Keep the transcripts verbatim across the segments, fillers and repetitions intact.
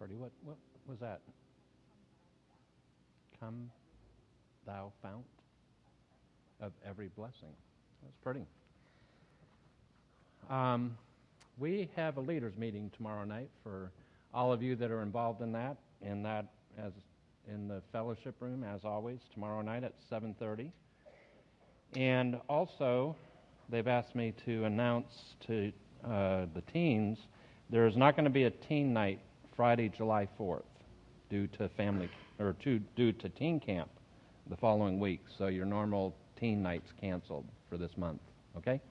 thirty. What, what was that? Come, thou fount of every blessing. That's pretty. Um, we have a leaders meeting tomorrow night for all of you that are involved in that, in that as in the fellowship room, as always, tomorrow night at seven thirty. And also, they've asked me to announce to uh, the teens, there is not going to be a teen night Friday, July fourth, due to family or to, due to teen camp the following week. So your normal teen night's canceled for this month. Okay.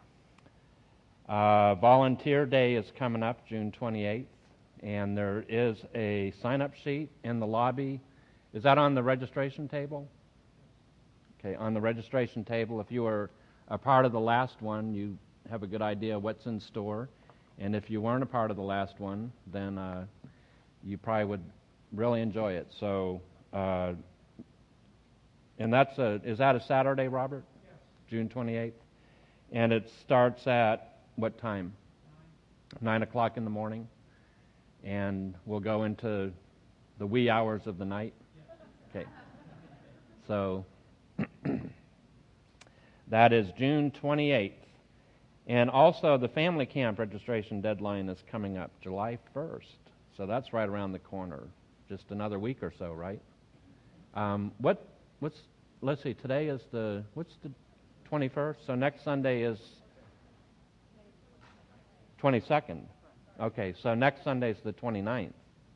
Uh, Volunteer Day is coming up June twenty-eighth, and there is a sign-up sheet in the lobby. Is that on the registration table? Okay, on the registration table, if you were a part of the last one, you have a good idea what's in store. And if you weren't a part of the last one, then uh, you probably would really enjoy it. So, uh, and that's a, is that a Saturday, Robert? Yes. June twenty-eighth? And it starts at what time? Nine. Nine o'clock in the morning. And we'll go into the wee hours of the night. Okay. So that is June twenty-eighth. And also the family camp registration deadline is coming up July first. So that's right around the corner. Just another week or so, right? Um, what what's let's see, today is the what's the twenty-first? So next Sunday is twenty-second. Okay, so next Sunday is the twenty-ninth.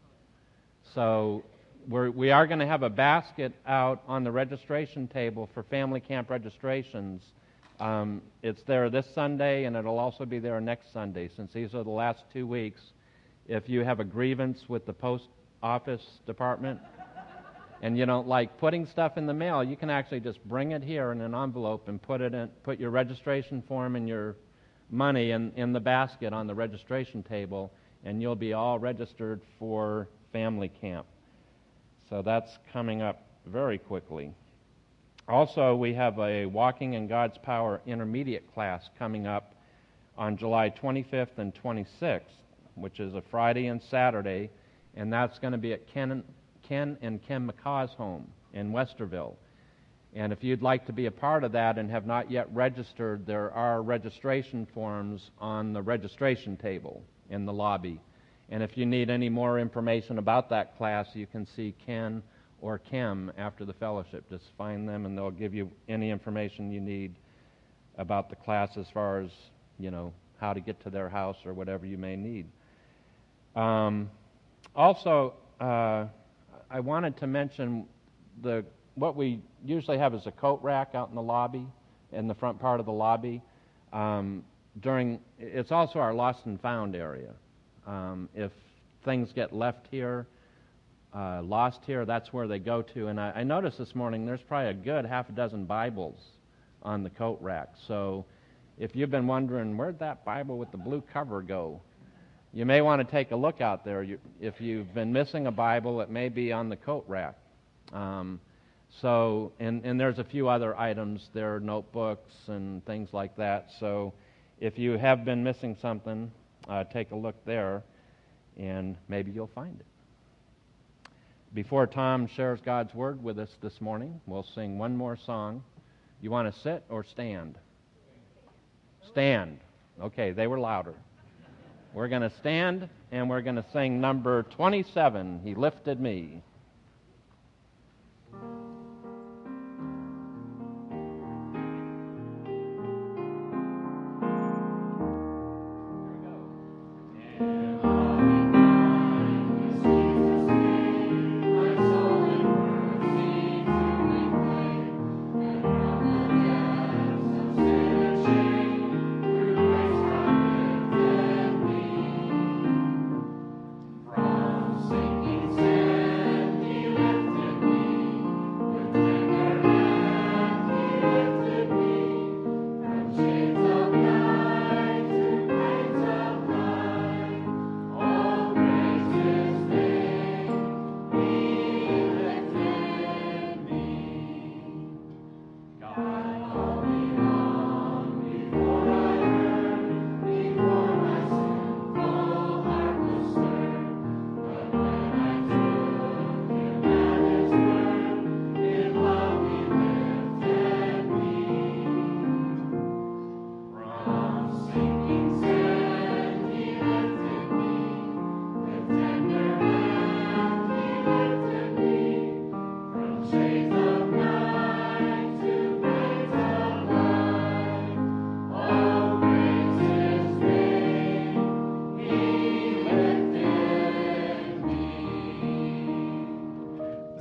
So we're, we are going to have a basket out on the registration table for family camp registrations. Um, it's there this Sunday, and it'll also be there next Sunday, since these are the last two weeks. If you have a grievance with the post office department and you don't like putting stuff in the mail, you can actually just bring it here in an envelope and put it in, put your registration form and your money in, in the basket on the registration table, and you'll be all registered for family camp. So that's coming up very quickly. Also, we have a Walking in God's Power intermediate class coming up on July twenty-fifth and twenty-sixth, which is a Friday and Saturday, and that's going to be at Ken, Ken and Kim McCaw's home in Westerville. And if you'd like to be a part of that and have not yet registered, there are registration forms on the registration table in the lobby. And if you need any more information about that class, you can see Ken or Kim after the fellowship. Just find them and they'll give you any information you need about the class as far as, you know, how to get to their house or whatever you may need. Um, also, uh, I wanted to mention the what we usually have is a coat rack out in the lobby, in the front part of the lobby. Um, during it's also our lost and found area. Um, if things get left here, uh, lost here, that's where they go to. And I, I noticed this morning there's probably a good half a dozen Bibles on the coat rack. So if you've been wondering, where'd that Bible with the blue cover go? You may want to take a look out there. You, if you've been missing a Bible, it may be on the coat rack. Um, so, and, and there's a few other items there, notebooks and things like that. So if you have been missing something, uh, take a look there, and maybe you'll find it. Before Tom shares God's Word with us this morning, we'll sing one more song. You want to sit or stand? Stand. Okay, they were louder. We're going to stand, and we're going to sing number twenty-seven, He Lifted Me. Singing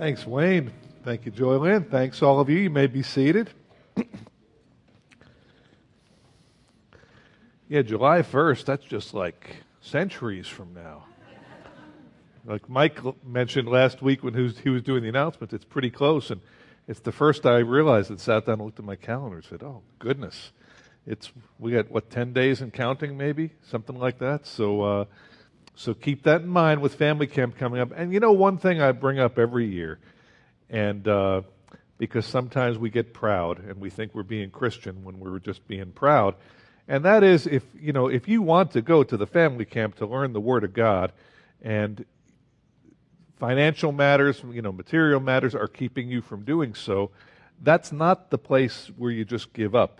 Thanks, Wayne. Thank you, Joylyn. Thanks, all of you. You may be seated. Yeah, July first, that's just like centuries from now. Like Mike mentioned last week when he was, he was doing the announcements, it's pretty close, and it's the first I realized and sat down and looked at my calendar and said, oh, goodness. It's we got, what, ten days and counting maybe? Something like that. So uh, so keep that in mind with Family Camp coming up. And you know, one thing I bring up every year, and uh, because sometimes we get proud and we think we're being Christian when we're just being proud, and that is if, you know, if you want to go to the Family Camp to learn the Word of God, and financial matters, you know, material matters are keeping you from doing so, that's not the place where you just give up.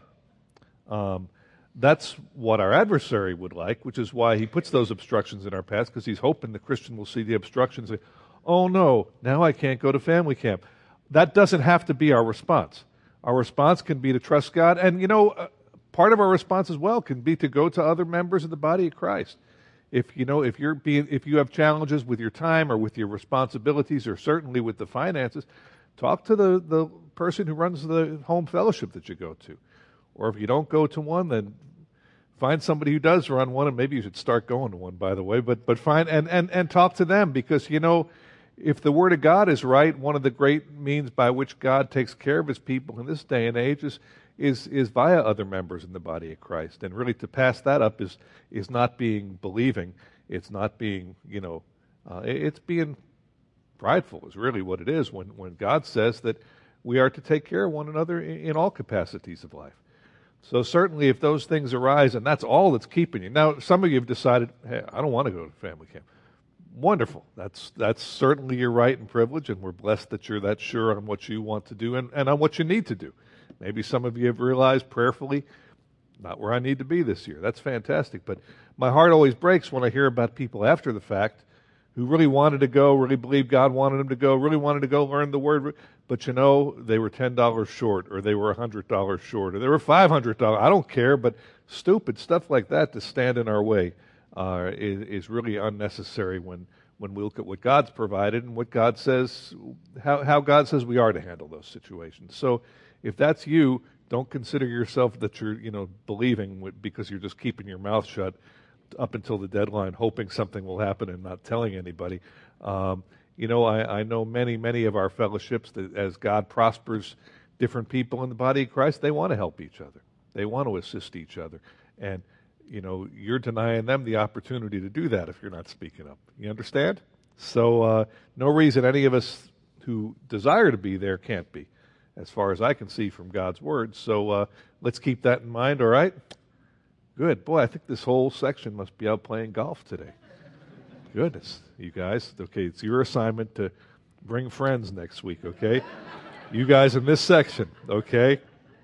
Um, that's what our adversary would like, which is why he puts those obstructions in our path, because he's hoping the Christian will see the obstructions and say, oh no, now I can't go to Family Camp. That doesn't have to be our response. Our response can be to trust God, and you know, uh, part of our response as well can be to go to other members of the body of Christ. If you know, if you're being, if you have challenges with your time or with your responsibilities, or certainly with the finances, talk to the, the person who runs the home fellowship that you go to. Or if you don't go to one, then find somebody who does run one, and maybe you should start going to one, by the way. But but find and, and, and talk to them, because you know, if the Word of God is right, one of the great means by which God takes care of His people in this day and age is. Is, is via other members in the body of Christ. And really to pass that up is is not being believing. It's not being, you know, uh, it's being prideful is really what it is when, when God says that we are to take care of one another in, in all capacities of life. So certainly if those things arise, and that's all that's keeping you. Now, some of you have decided, hey, I don't want to go to Family Camp. Wonderful. That's that's certainly your right and privilege, and we're blessed that you're that sure on what you want to do and, and on what you need to do. Maybe some of you have realized prayerfully, not where I need to be this year. That's fantastic. But my heart always breaks when I hear about people after the fact who really wanted to go, really believed God wanted them to go, really wanted to go learn the Word. But you know, they were ten dollars short, or they were one hundred dollars short, or they were five hundred dollars. I don't care, but stupid stuff like that to stand in our way uh, is, is really unnecessary when, when we look at what God's provided and what God says, how, how God says we are to handle those situations. So if that's you, don't consider yourself that you're, you know, believing because you're just keeping your mouth shut up until the deadline, hoping something will happen and not telling anybody. Um, you know, I, I know many, many of our fellowships that as God prospers different people in the body of Christ, they want to help each other. They want to assist each other. And, you know, you're denying them the opportunity to do that if you're not speaking up. You understand? So uh, no reason any of us who desire to be there can't be, as far as I can see from God's Word. So uh, let's keep that in mind, all right? Good. Boy, I think this whole section must be out playing golf today. Goodness, you guys. Okay, it's your assignment to bring friends next week, okay? You guys in this section, okay?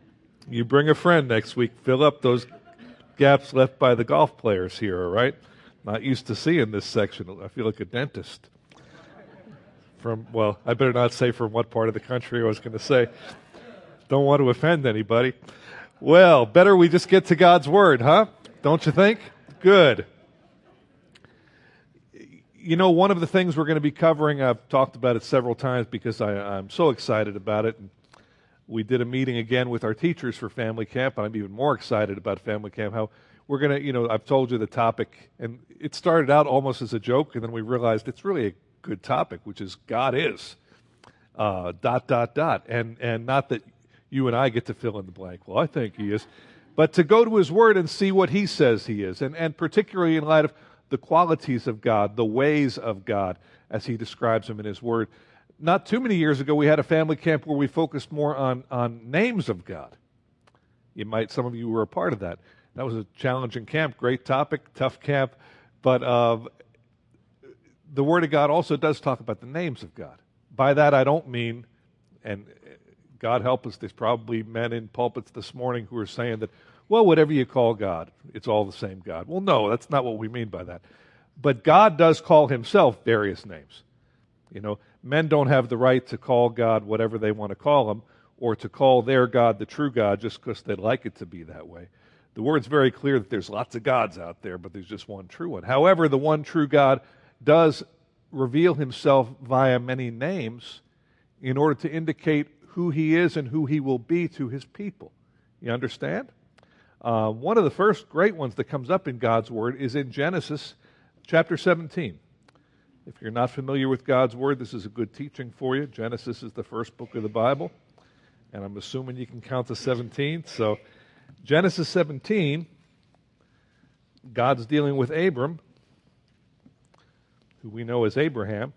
You bring a friend next week. Fill up those gaps left by the golf players here, all right? Not used to seeing this section. I feel like a dentist. From, well, I better not say from what part of the country I was going to say. Don't want to offend anybody. Well, better we just get to God's Word, huh? Don't you think? Good. You know, one of the things we're going to be covering, I've talked about it several times because I, I'm so excited about it. And we did a meeting again with our teachers for Family Camp, and I'm even more excited about Family Camp, how we're going to, you know, I've told you the topic, and it started out almost as a joke, and then we realized it's really a good topic, which is God is, uh, dot, dot, dot. And, and not that you and I get to fill in the blank. Well, I think He is. But to go to His Word and see what He says He is, and, and particularly in light of the qualities of God, the ways of God, as He describes them in His Word. Not too many years ago, we had a family camp where we focused more on, on names of God. You might, some of you were a part of that. That was a challenging camp, great topic, tough camp, but uh, the Word of God also does talk about the names of God. By that I don't mean, and God help us, there's probably men in pulpits this morning who are saying that, well, whatever you call God, it's all the same God. Well, no, that's not what we mean by that. But God does call Himself various names. You know, men don't have the right to call God whatever they want to call Him, or to call their God the true God just because they'd like it to be that way. The Word's very clear that there's lots of gods out there, but there's just one true one. However, the one true God does reveal Himself via many names, in order to indicate who he is and who he will be to his people. You understand? Uh, one of the first great ones that comes up in God's Word is in Genesis chapter seventeen. If you're not familiar with God's Word, this is a good teaching for you. Genesis is the first book of the Bible, and I'm assuming you can count to seventeen. So Genesis seventeen, God's dealing with Abram, who we know as Abraham.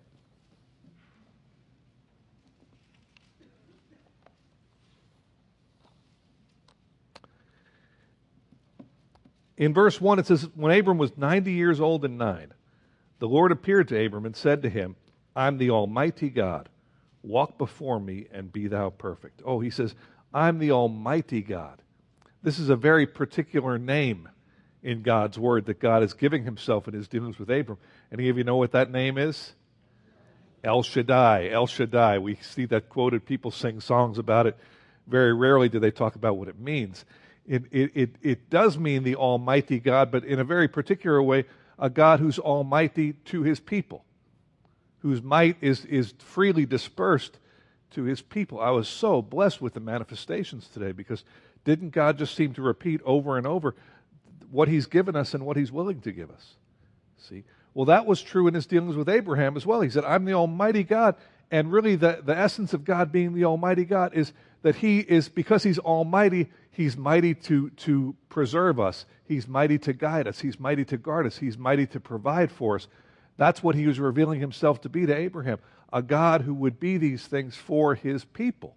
In verse one, it says, when Abram was ninety years old and nine, the Lord appeared to Abram and said to him, I'm the Almighty God. Walk before me and be thou perfect. Oh, he says, I'm the Almighty God. This is a very particular name in God's Word that God is giving himself in his dealings with Abram. Any of you know what that name is? El Shaddai. El Shaddai. We see that quoted. People sing songs about it. Very rarely do they talk about what it means. It, it, it, it does mean the Almighty God, but in a very particular way, a God who's almighty to his people, whose might is, is freely dispersed to his people. I was so blessed with the manifestations today because didn't God just seem to repeat over and over what he's given us and what he's willing to give us? See? Well, that was true in his dealings with Abraham as well. He said, I'm the Almighty God. And really the, the essence of God being the Almighty God is that he is, because he's almighty, he's mighty to, to preserve us. He's mighty to guide us. He's mighty to guard us. He's mighty to provide for us. That's what he was revealing himself to be to Abraham, a God who would be these things for his people.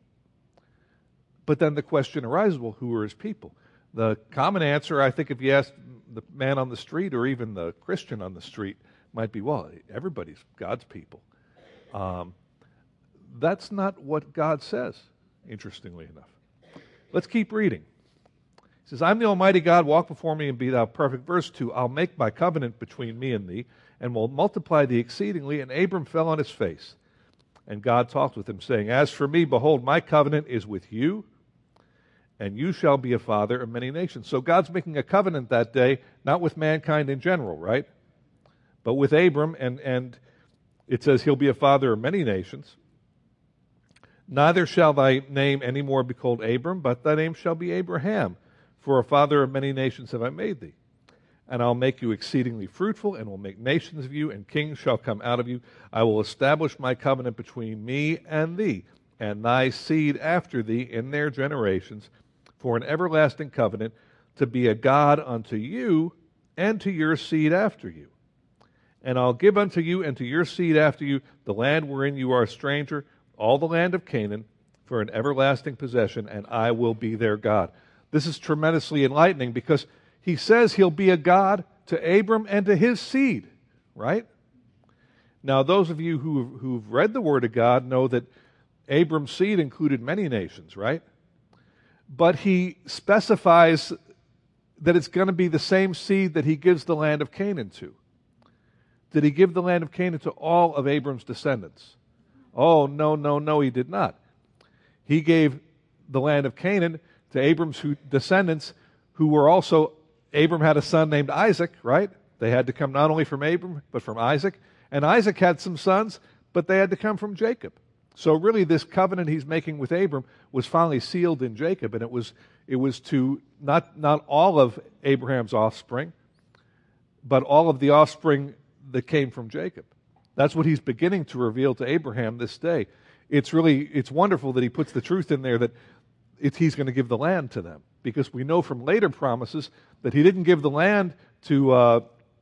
But then the question arises, well, who are his people? The common answer, I think, if you ask the man on the street or even the Christian on the street, might be, well, everybody's God's people. Um, that's not what God says, interestingly enough. Let's keep reading. He says, I'm the Almighty God, walk before me and be thou perfect. Verse two, I'll make my covenant between me and thee, and will multiply thee exceedingly. And Abram fell on his face. And God talked with him, saying, as for me, behold, my covenant is with you, and you shall be a father of many nations. So God's making a covenant that day, not with mankind in general, right? But with Abram, and, and it says he'll be a father of many nations. Neither shall thy name any more be called Abram, but thy name shall be Abraham. For a father of many nations have I made thee. And I'll make you exceedingly fruitful, and will make nations of you, and kings shall come out of you. I will establish my covenant between me and thee, and thy seed after thee in their generations, for an everlasting covenant, to be a God unto you, and to your seed after you. And I'll give unto you and to your seed after you the land wherein you are a stranger, all the land of Canaan, for an everlasting possession, and I will be their God. This is tremendously enlightening because he says he'll be a God to Abram and to his seed, right? Now, those of you who, who've read the Word of God know that Abram's seed included many nations, right? But he specifies that it's going to be the same seed that he gives the land of Canaan to. Did he give the land of Canaan to all of Abram's descendants? Oh, no, no, no, he did not. He gave the land of Canaan to Abram's who, descendants who were also, Abram had a son named Isaac, right? They had to come not only from Abram, but from Isaac. And Isaac had some sons, but they had to come from Jacob. So really this covenant he's making with Abram was finally sealed in Jacob, and it was it was to not, not all of Abraham's offspring, but all of the offspring that came from Jacob. That's what he's beginning to reveal to Abraham this day. It's really, it's wonderful that he puts the truth in there that it, he's going to give the land to them, because we know from later promises that he didn't give the land to uh,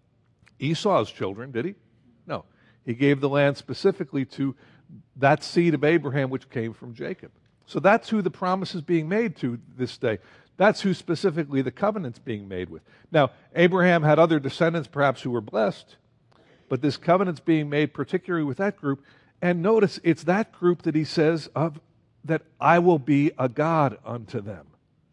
Esau's children, did he? No. He gave the land specifically to that seed of Abraham which came from Jacob. So that's who the promise is being made to this day. That's who specifically the covenant's being made with. Now, Abraham had other descendants perhaps who were blessed, but this covenant's being made particularly with that group. And notice, it's that group that he says of that I will be a God unto them,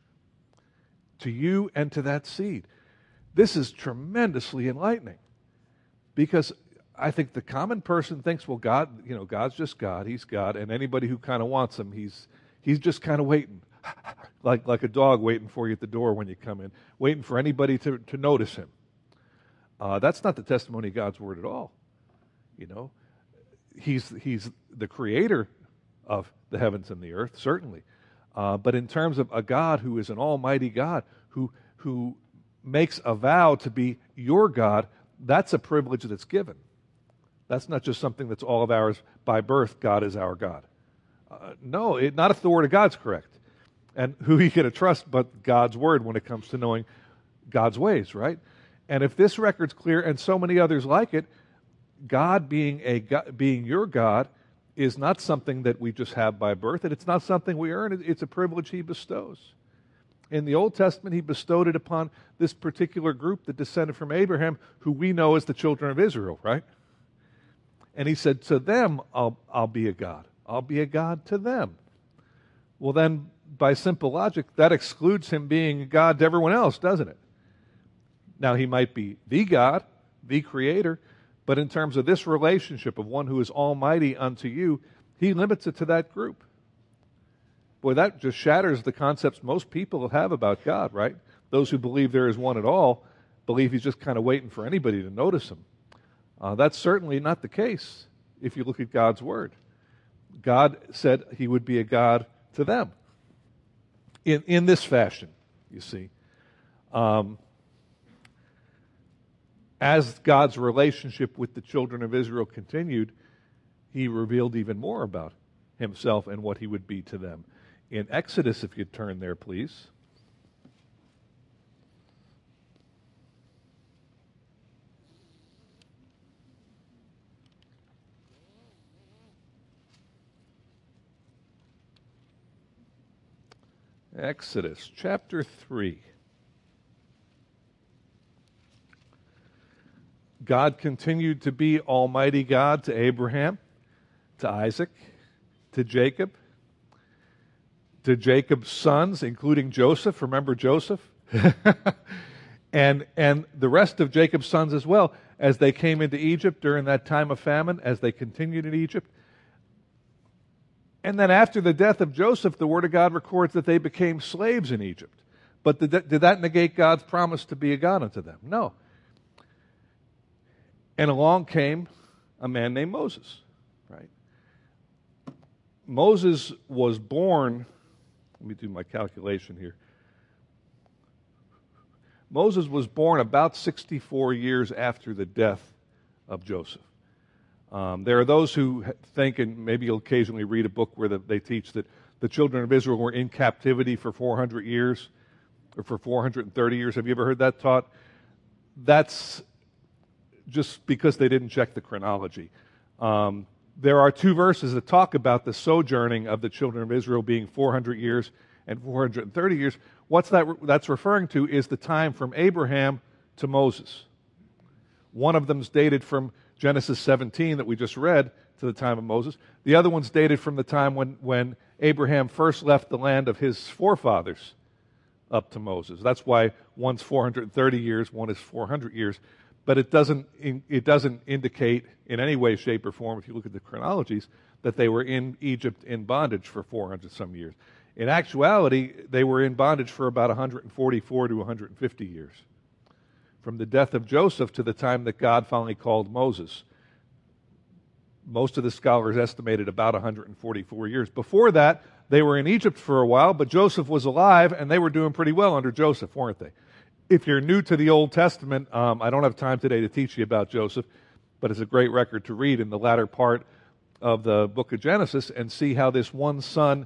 to you and to that seed. This is tremendously enlightening, because I think the common person thinks, well, God, you know, God's just God. He's God, and anybody who kind of wants him, he's he's just kind of waiting, like like a dog waiting for you at the door when you come in, waiting for anybody to, to notice him. Uh, that's not the testimony of God's Word at all. You know, he's he's the Creator of the heavens and the earth, certainly. Uh, but in terms of a God who is an almighty God, who, who makes a vow to be your God, that's a privilege that's given. That's not just something that's all of ours by birth, God is our God. Uh, no, it, not if the Word of God's correct. And who are you going to trust but God's Word when it comes to knowing God's ways, right? And if this record's clear, and so many others like it, God being a God, being your God is not something that we just have by birth, and it's not something we earn. It's a privilege He bestows. In the Old Testament, He bestowed it upon this particular group that descended from Abraham, who we know as the children of Israel, right? And He said, to them, I'll, I'll be a God. I'll be a God to them. Well, then, by simple logic, that excludes Him being a God to everyone else, doesn't it? Now, He might be the God, the Creator, but in terms of this relationship of one who is almighty unto you, He limits it to that group. Boy, that just shatters the concepts most people have about God, right? Those who believe there is one at all believe He's just kind of waiting for anybody to notice Him. Uh, that's certainly not the case if you look at God's Word. God said He would be a God to them in, in this fashion, you see. Um, as God's relationship with the children of Israel continued, He revealed even more about Himself and what He would be to them. In Exodus, if you'd turn there, please. Exodus chapter three. God continued to be Almighty God to Abraham, to Isaac, to Jacob, to Jacob's sons, including Joseph. Remember Joseph? and, and the rest of Jacob's sons as well, as they came into Egypt during that time of famine, as they continued in Egypt. And then after the death of Joseph, the Word of God records that they became slaves in Egypt. But did that, did that negate God's promise to be a God unto them? No. And along came a man named Moses, right? Moses was born, let me do my calculation here. Moses was born about sixty-four years after the death of Joseph. Um, there are those who think, and maybe you'll occasionally read a book where the, they teach that the children of Israel were in captivity for four hundred years, or for four hundred thirty years. Have you ever heard that taught? That's just because they didn't check the chronology. Um, there are two verses that talk about the sojourning of the children of Israel being four hundred years and four hundred thirty years. What's that that's referring to is the time from Abraham to Moses. One of them's dated from Genesis seventeen that we just read to the time of Moses. The other one's dated from the time when, when Abraham first left the land of his forefathers up to Moses. That's why one's four hundred thirty years, one is four hundred years. But it doesn't, it doesn't indicate in any way, shape, or form, if you look at the chronologies, that they were in Egypt in bondage for four hundred some years. In actuality, they were in bondage for about one hundred forty-four to one hundred fifty years. From the death of Joseph to the time that God finally called Moses. Most of the scholars estimated about one hundred forty-four years. Before that, they were in Egypt for a while, but Joseph was alive, and they were doing pretty well under Joseph, weren't they? If you're new to the Old Testament, um, I don't have time today to teach you about Joseph, but it's a great record to read in the latter part of the book of Genesis and see how this one son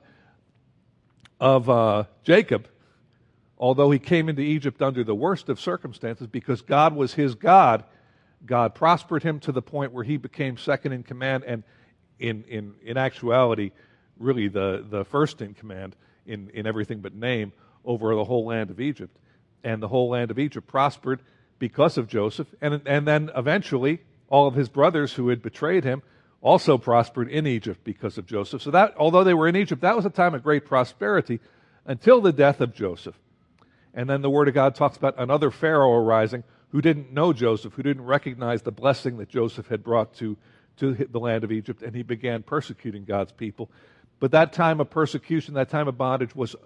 of uh, Jacob, although he came into Egypt under the worst of circumstances because God was his God, God prospered him to the point where he became second in command and in, in, in actuality, really the, the first in command in, in everything but name over the whole land of Egypt. And the whole land of Egypt prospered because of Joseph. And, and then eventually, all of his brothers who had betrayed him also prospered in Egypt because of Joseph. So that, although they were in Egypt, that was a time of great prosperity until the death of Joseph. And then the Word of God talks about another Pharaoh arising who didn't know Joseph, who didn't recognize the blessing that Joseph had brought to, to the land of Egypt, and he began persecuting God's people. But that time of persecution, that time of bondage was,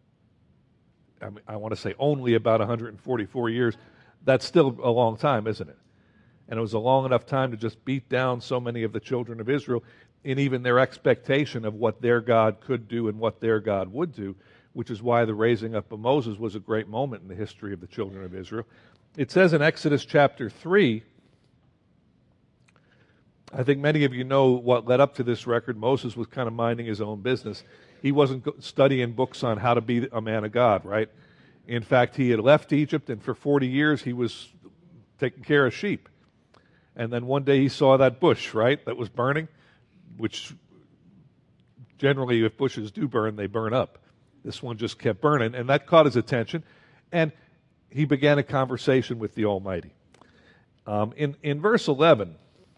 I, mean, I want to say only about one hundred forty-four years. That's still a long time, isn't it? And it was a long enough time to just beat down so many of the children of Israel. in even their expectation of what their God could do and what their God would do, which is why the raising up of Moses was a great moment in the history of the children of Israel. It says in Exodus chapter three, I think many of you know what led up to this record. Moses was kind of minding his own business. He wasn't studying books on how to be a man of God, right? In fact, he had left Egypt, and for forty years he was taking care of sheep. And then one day he saw that bush, right, that was burning, which generally if bushes do burn, they burn up. This one just kept burning, and that caught his attention. And he began a conversation with the Almighty. Um, in, in verse eleven,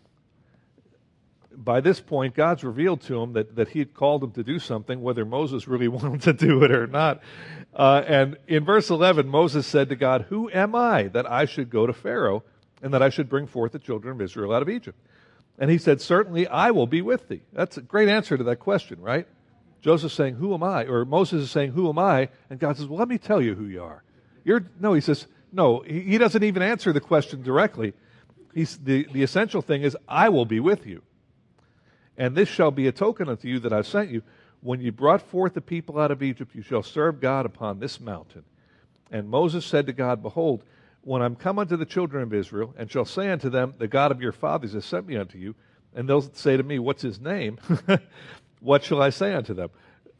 by this point, God's revealed to him that, that he had called him to do something, whether Moses really wanted to do it or not. Uh, and in verse eleven, Moses said to God, "Who am I that I should go to Pharaoh and that I should bring forth the children of Israel out of Egypt?" And he said, "Certainly I will be with thee." That's a great answer to that question, right? Joseph's saying, "Who am I?" Or Moses is saying, "Who am I?" And God says, "Well, let me tell you who you are." You're, no, he says, no, he, he doesn't even answer the question directly. He's, the, the essential thing is, "I will be with you. And this shall be a token unto you that I've sent you. When you brought forth the people out of Egypt, you shall serve God upon this mountain." And Moses said to God, "Behold, when I'm come unto the children of Israel, and shall say unto them, the God of your fathers has sent me unto you, and they'll say to me, what's his name? What shall I say unto them?"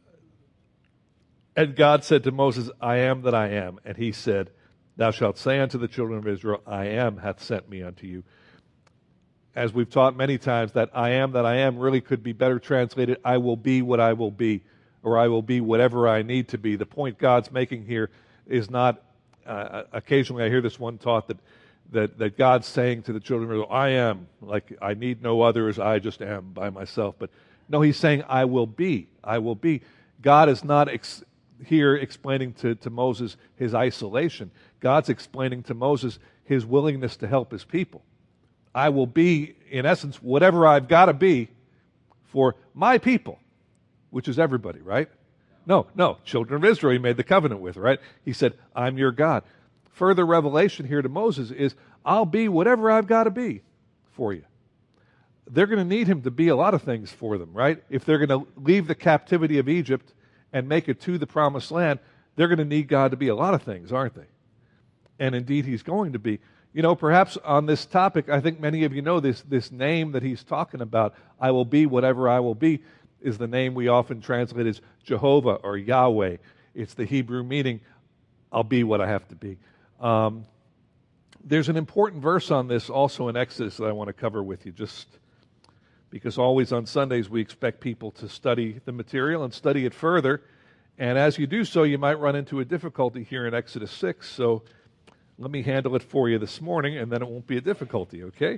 And God said to Moses, "I am that I am." And he said, "Thou shalt say unto the children of Israel, I am hath sent me unto you." As we've taught many times, that "I am that I am" really could be better translated, "I will be what I will be," or "I will be whatever I need to be." The point God's making here is not, uh, occasionally I hear this one taught that, that, that God's saying to the children of Israel, "I am," like I need no others, I just am by myself. But no, he's saying, "I will be, I will be." God is not ex- here explaining to, to Moses his isolation. God's explaining to Moses his willingness to help his people. I will be, in essence, whatever I've got to be for my people, which is everybody, right? No, no, children of Israel he made the covenant with, right? He said, "I'm your God." Further revelation here to Moses is, I'll be whatever I've got to be for you. They're going to need him to be a lot of things for them, right? If they're going to leave the captivity of Egypt and make it to the promised land, they're going to need God to be a lot of things, aren't they? And indeed, he's going to be. You know, perhaps on this topic, I think many of you know this, this name that he's talking about, "I will be whatever I will be," is the name we often translate as Jehovah or Yahweh. It's the Hebrew meaning, "I'll be what I have to be." Um, there's an important verse on this also in Exodus that I want to cover with you, just because always on Sundays we expect people to study the material and study it further. And as you do so, you might run into a difficulty here in Exodus six. So let me handle it for you this morning, and then it won't be a difficulty, okay?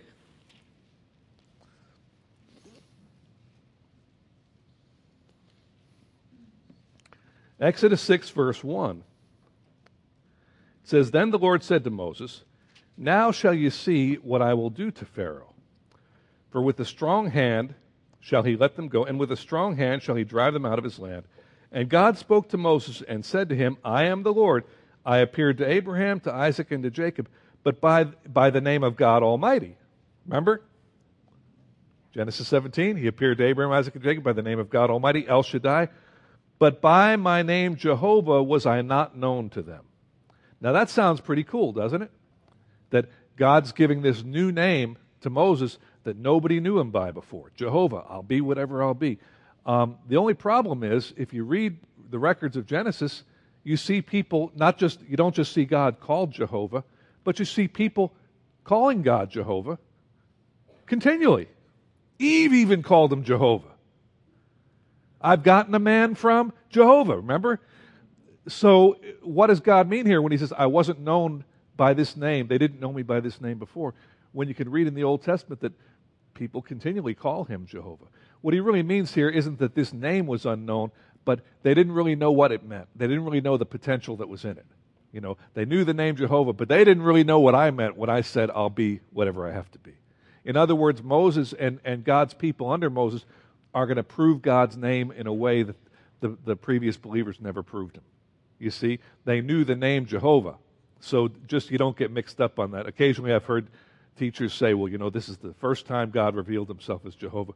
Exodus six, verse one. It says, "Then the Lord said to Moses, Now shall you see what I will do to Pharaoh. For with a strong hand shall he let them go, and with a strong hand shall he drive them out of his land. And God spoke to Moses and said to him, I am the Lord. I appeared to Abraham, to Isaac, and to Jacob, but by, by the name of God Almighty." Remember? Genesis seventeen, he appeared to Abraham, Isaac, and Jacob by the name of God Almighty, El Shaddai. "But by my name Jehovah was I not known to them." Now that sounds pretty cool, doesn't it? That God's giving this new name to Moses that nobody knew him by before. Jehovah, I'll be whatever I'll be. Um, the only problem is, if you read the records of Genesis, you see people, not just, you don't just see God called Jehovah, but you see people calling God Jehovah continually. Eve even called him Jehovah. "I've gotten a man from Jehovah," remember? So what does God mean here when he says, "I wasn't known by this name"? They didn't know me by this name before. When you can read in the Old Testament that people continually call him Jehovah. What he really means here isn't that this name was unknown, but they didn't really know what it meant. They didn't really know the potential that was in it. You know, they knew the name Jehovah, but they didn't really know what I meant when I said, "I'll be whatever I have to be." In other words, Moses and, and God's people under Moses are going to prove God's name in a way that the, the previous believers never proved him. You see, they knew the name Jehovah. So just, you don't get mixed up on that. Occasionally I've heard teachers say, well, you know, this is the first time God revealed himself as Jehovah.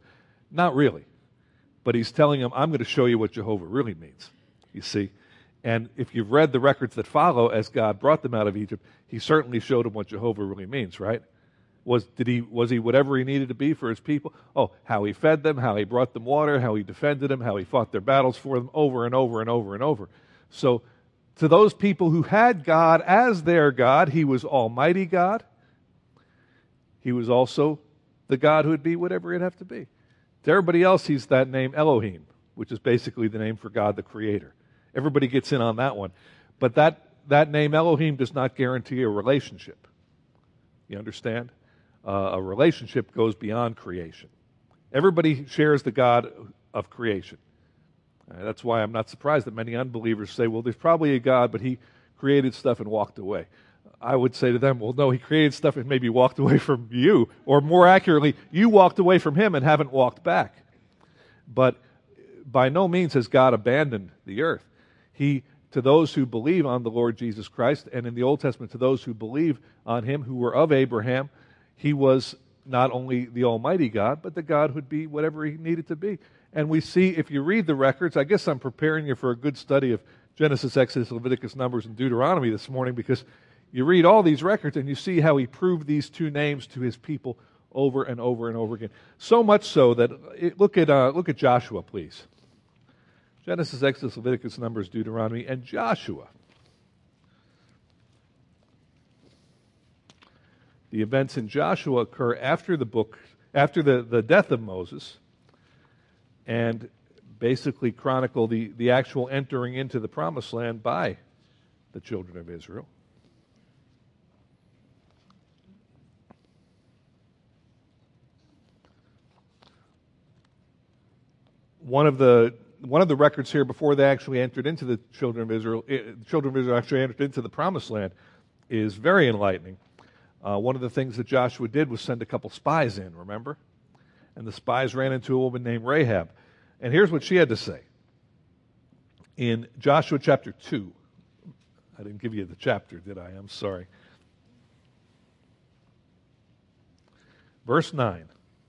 Not really. But he's telling them, I'm going to show you what Jehovah really means, you see. And if you've read the records that follow as God brought them out of Egypt, he certainly showed them what Jehovah really means, right? Was, did he, was he whatever he needed to be for his people? Oh, how he fed them, how he brought them water, how he defended them, how he fought their battles for them over and over and over and over. So to those people who had God as their God, he was Almighty God. He was also the God who would be whatever he'd have to be. To everybody else, he's that name Elohim, which is basically the name for God the Creator. Everybody gets in on that one. But that, that name Elohim does not guarantee a relationship. You understand? Uh, a relationship goes beyond creation. Everybody shares the God of creation. Uh, that's why I'm not surprised that many unbelievers say, well, there's probably a God, but he created stuff and walked away. I would say to them, well, no, he created stuff and maybe walked away from you. Or more accurately, you walked away from him and haven't walked back. But by no means has God abandoned the earth. He, to those who believe on the Lord Jesus Christ, and in the Old Testament, to those who believe on him, who were of Abraham, he was not only the Almighty God, but the God who would be whatever he needed to be. And we see, if you read the records, I guess I'm preparing you for a good study of Genesis, Exodus, Leviticus, Numbers, and Deuteronomy this morning, because you read all these records and you see how he proved these two names to his people over and over and over again. So much so that, it, look at uh, look at Joshua, please. Genesis, Exodus, Leviticus, Numbers, Deuteronomy, and Joshua. The events in Joshua occur after the book, after the, the death of Moses, and basically chronicle the, the actual entering into the promised land by the children of Israel. One of the one of the records here before they actually entered into the children of Israel, the children of Israel actually entered into the promised land, is very enlightening. Uh, one of the things that Joshua did was send a couple spies in, remember? And the spies ran into a woman named Rahab. And here's what she had to say. In Joshua chapter two, I didn't give you the chapter, did I? I'm sorry. Verse nine.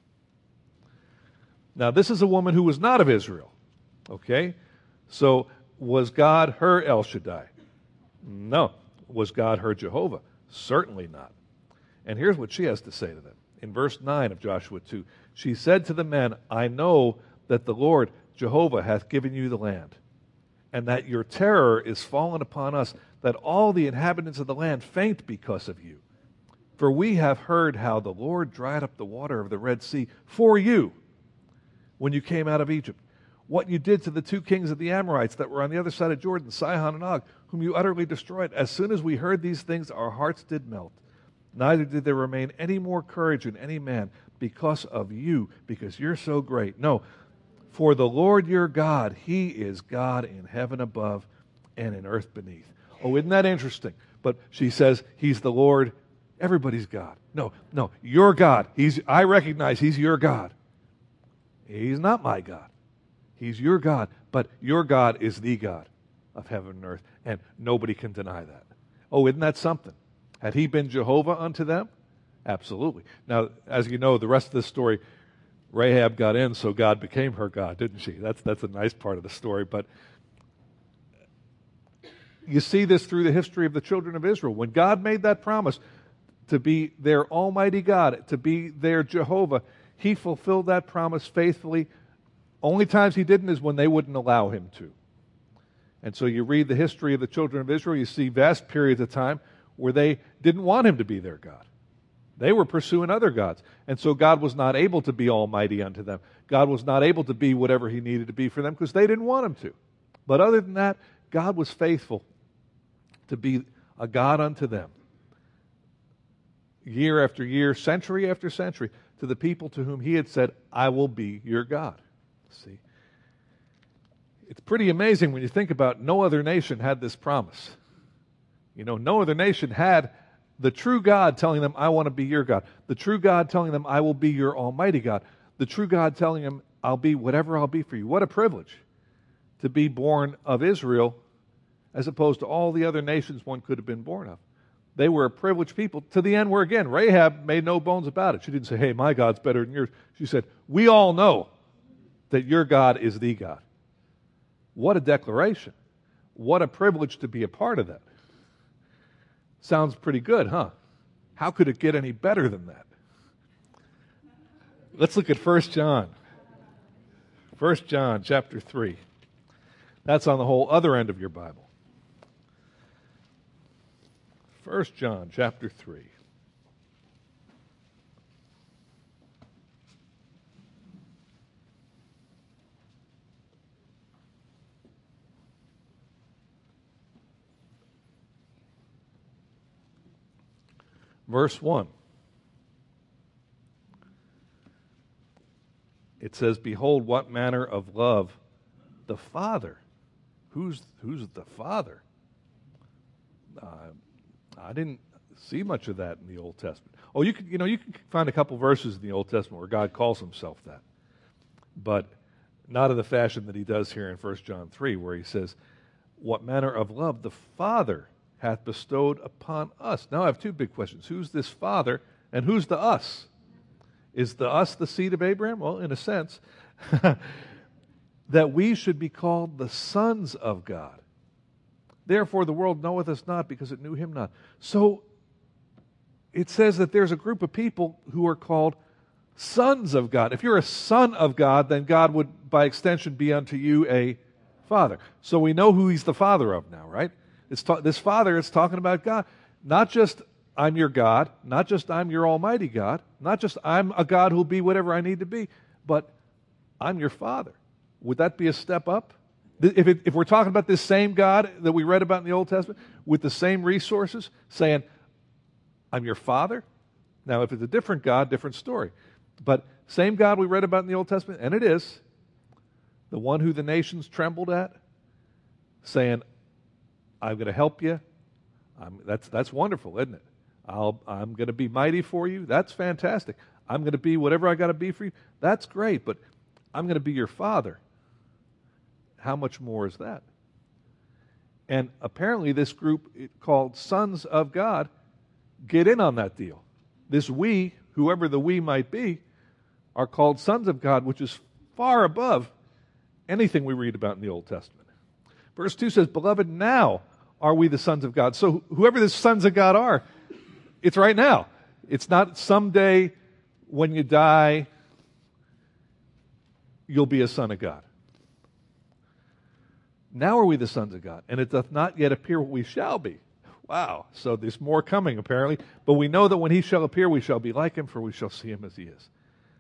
Now, this is a woman who was not of Israel. Okay? So, was God her El Shaddai? No. Was God her Jehovah? Certainly not. And here's what she has to say to them. In verse nine of Joshua two, she said to the men, I know that the Lord Jehovah hath given you the land, and that your terror is fallen upon us, that all the inhabitants of the land faint because of you. For we have heard how the Lord dried up the water of the Red Sea for you when you came out of Egypt, what you did to the two kings of the Amorites that were on the other side of Jordan, Sihon and Og, whom you utterly destroyed. As soon as we heard these things, our hearts did melt. Neither did there remain any more courage in any man because of you, because you're so great. No, for the Lord your God, he is God in heaven above and in earth beneath. Oh, isn't that interesting? But she says, he's the Lord, everybody's God. No, no, your God. He's, I recognize he's your God. He's not my God. He's your God, but your God is the God of heaven and earth, and nobody can deny that. Oh, isn't that something? Had he been Jehovah unto them? Absolutely. Now, as you know, the rest of the story, Rahab got in, so God became her God, didn't she? That's, that's a nice part of the story, but you see this through the history of the children of Israel. When God made that promise to be their Almighty God, to be their Jehovah, he fulfilled that promise faithfully. Only times he didn't is when they wouldn't allow him to. And so you read the history of the children of Israel, you see vast periods of time where they didn't want him to be their God. They were pursuing other gods. And so God was not able to be almighty unto them. God was not able to be whatever he needed to be for them because they didn't want him to. But other than that, God was faithful to be a God unto them. Year after year, century after century, to the people to whom he had said, I will be your God. See? It's pretty amazing when you think about no other nation had this promise. You know, no other nation had the true God telling them, I want to be your God. The true God telling them, I will be your almighty God. The true God telling them, I'll be whatever I'll be for you. What a privilege to be born of Israel as opposed to all the other nations one could have been born of. They were a privileged people to the end where, again, Rahab made no bones about it. She didn't say, hey, my God's better than yours. She said, we all know that your God is the God. What a declaration. What a privilege to be a part of that. Sounds pretty good, huh? How could it get any better than that? Let's look at First John. First John chapter three. That's on the whole other end of your Bible. First John chapter three. Verse one. It says, "Behold, what manner of love the Father." Who's who's the Father? Uh, I didn't see much of that in the Old Testament. Oh, you can you know you can find a couple verses in the Old Testament where God calls Himself that, but not of the fashion that He does here in First John three, where He says, "What manner of love the Father hath bestowed upon us." Now I have two big questions: who's this Father, and who's the us? Is the us the seed of Abraham? Well, in a sense, that we should be called the sons of God. Therefore the world knoweth us not, because it knew Him not. So it says that there's a group of people who are called sons of God. If you're a son of God, then God would, by extension, be unto you a father. So we know who He's the Father of now, right? It's ta- this Father is talking about God. Not just I'm your God, not just I'm your almighty God, not just I'm a God who'll be whatever I need to be, but I'm your Father. Would that be a step up? If, it, if we're talking about this same God that we read about in the Old Testament, with the same resources, saying, I'm your Father? Now, if it's a different God, different story. But same God we read about in the Old Testament, and it is, the one who the nations trembled at, saying, I'm going to help you. I'm, that's, that's wonderful, isn't it? I'll, I'm going to be mighty for you. That's fantastic. I'm going to be whatever I got to be for you. That's great, but I'm going to be your Father. How much more is that? And apparently this group called Sons of God get in on that deal. This we, whoever the we might be, are called sons of God, which is far above anything we read about in the Old Testament. Verse two says, "Beloved, now are we the sons of God." So whoever the sons of God are, it's right now. It's not someday when you die, you'll be a son of God. Now are we the sons of God, and it doth not yet appear what we shall be. Wow. So there's more coming, apparently. But we know that when He shall appear, we shall be like Him, for we shall see Him as He is.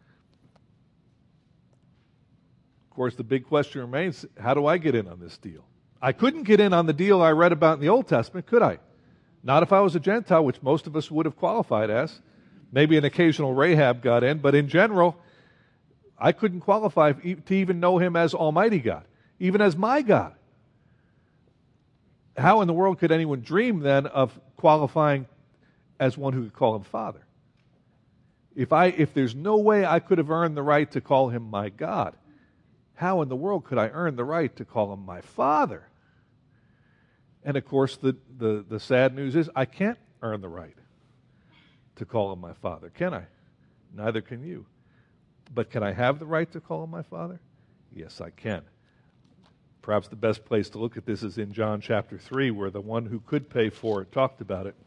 Of course, the big question remains, how do I get in on this deal? I couldn't get in on the deal I read about in the Old Testament, could I? Not if I was a Gentile, which most of us would have qualified as. Maybe an occasional Rahab got in, but in general, I couldn't qualify to even know Him as Almighty God, even as my God. How in the world could anyone dream then of qualifying as one who could call Him Father? If I, if there's no way I could have earned the right to call Him my God, how in the world could I earn the right to call Him my Father? And of course, the, the, the sad news is I can't earn the right to call Him my Father, can I? Neither can you. But can I have the right to call Him my Father? Yes, I can. Perhaps the best place to look at this is in John chapter three, where the one who could pay for it talked about it.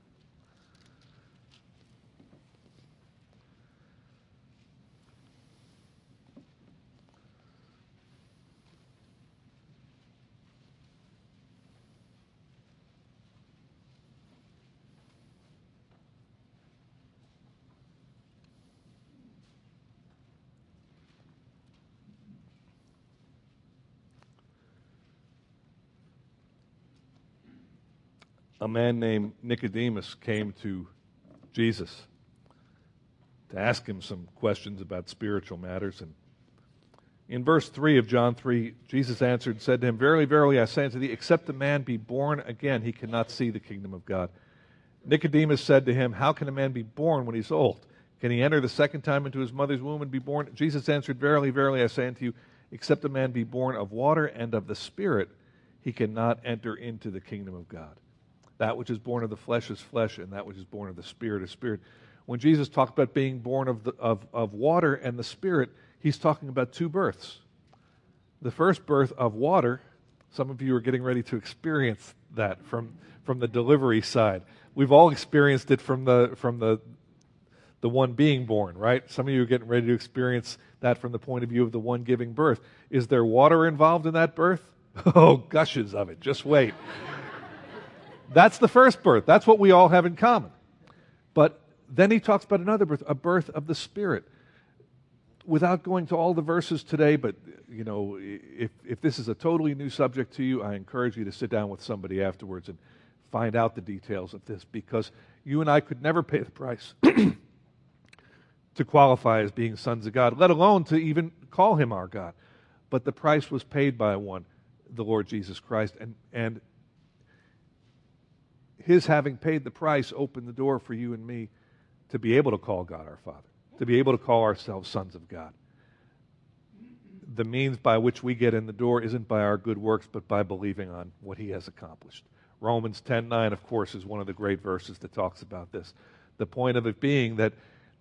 A man named Nicodemus came to Jesus to ask Him some questions about spiritual matters. And in verse three of John three, Jesus answered and said to him, "Verily, verily, I say unto thee, except a man be born again, he cannot see the kingdom of God." Nicodemus said to Him, "How can a man be born when he's old? Can he enter the second time into his mother's womb and be born?" Jesus answered, "Verily, verily, I say unto you, except a man be born of water and of the Spirit, he cannot enter into the kingdom of God. That which is born of the flesh is flesh, and that which is born of the Spirit is spirit." When Jesus talked about being born of, the, of, of water and the Spirit, he's talking about two births. The first birth of water, some of you are getting ready to experience that from, from the delivery side. We've all experienced it from the from the the one being born, right? Some of you are getting ready to experience that from the point of view of the one giving birth. Is there water involved in that birth? Oh, gushes of it. Just wait. That's the first birth. That's what we all have in common. But then he talks about another birth, a birth of the Spirit. Without going to all the verses today, but you know, if if this is a totally new subject to you, I encourage you to sit down with somebody afterwards and find out the details of this, because you and I could never pay the price to qualify as being sons of God, let alone to even call him our God. But the price was paid by one, the Lord Jesus Christ, and and his having paid the price opened the door for you and me to be able to call God our Father, to be able to call ourselves sons of God. The means by which we get in the door isn't by our good works, but by believing on what he has accomplished. Romans ten nine, of course, is one of the great verses that talks about this. The point of it being that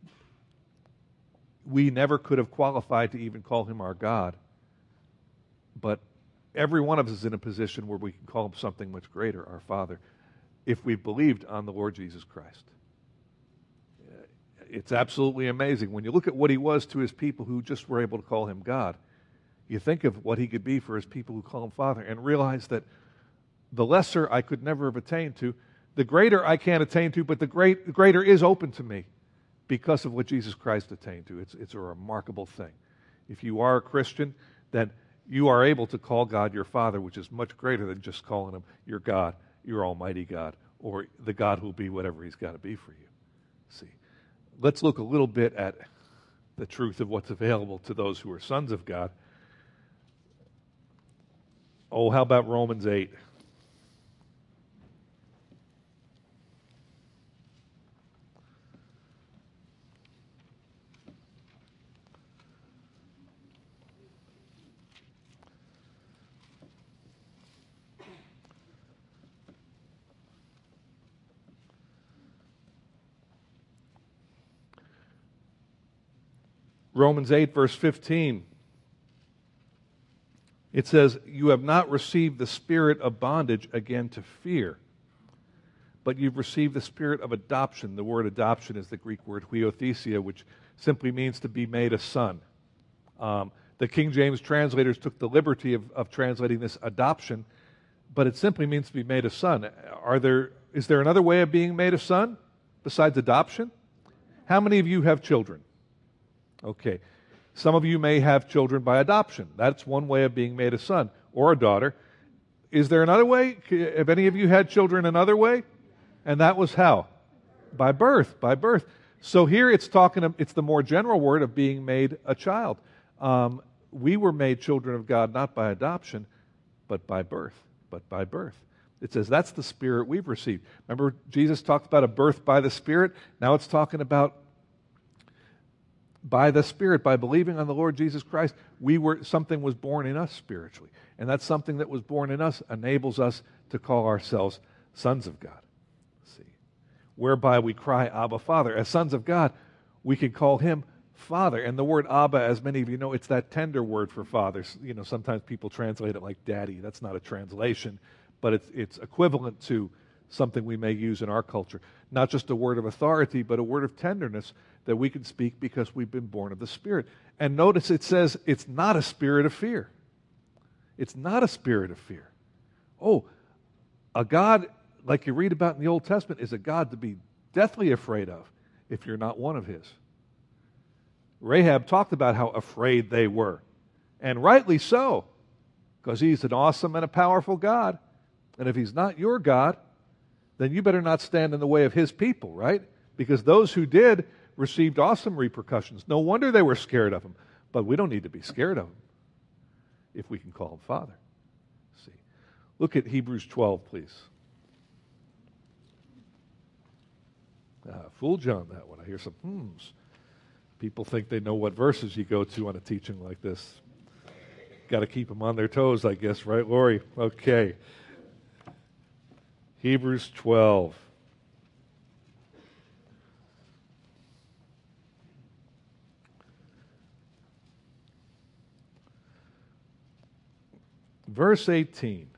we never could have qualified to even call him our God, but every one of us is in a position where we can call him something much greater, our Father, if we believed on the Lord Jesus Christ. It's absolutely amazing. When you look at what he was to his people who just were able to call him God, you think of what he could be for his people who call him Father, and realize that the lesser I could never have attained to, the greater I can't attain to, but the great, the greater is open to me because of what Jesus Christ attained to. It's, it's a remarkable thing. If you are a Christian, then you are able to call God your Father, which is much greater than just calling him your God, your almighty God, or the God who will be whatever he's got to be for you. See, let's look a little bit at the truth of what's available to those who are sons of God. Oh, how about Romans eight? Romans eight, verse fifteen. It says, "You have not received the spirit of bondage again to fear, but you've received the spirit of adoption." The word adoption is the Greek word huiothesia, which simply means to be made a son. Um, the King James translators took the liberty of, of translating this adoption, but it simply means to be made a son. Are there, is there another way of being made a son besides adoption? How many of you have children? Okay. Some of you may have children by adoption. That's one way of being made a son or a daughter. Is there another way? Have any of you had children another way? And that was how? By birth, by birth. So here it's talking, it's the more general word of being made a child. Um, we were made children of God not by adoption, but by birth, but by birth. It says that's the Spirit we've received. Remember, Jesus talked about a birth by the Spirit? Now it's talking about by the Spirit, by believing on the Lord Jesus Christ, we were something was born in us spiritually. And that something that was born in us enables us to call ourselves sons of God. See, whereby we cry, Abba, Father. As sons of God, we can call him Father. And the word Abba, as many of you know, it's that tender word for father. You know, sometimes people translate it like daddy. That's not a translation, but it's it's equivalent to something we may use in our culture. Not just a word of authority, but a word of tenderness that we can speak because we've been born of the Spirit. And notice it says it's not a spirit of fear. It's not a spirit of fear. Oh, a God, like you read about in the Old Testament, is a God to be deathly afraid of if you're not one of his. Rahab talked about how afraid they were. And rightly so, because he's an awesome and a powerful God. And if he's not your God, then you better not stand in the way of his people, right? Because those who did received awesome repercussions. No wonder they were scared of him. But we don't need to be scared of him if we can call him Father. See, look at Hebrews twelve, please. Ah, fooled you on that one. I hear some hmms. People think they know what verses you go to on a teaching like this. Got to keep them on their toes, I guess, right, Lori? Okay. Hebrews twelve. verse eighteen.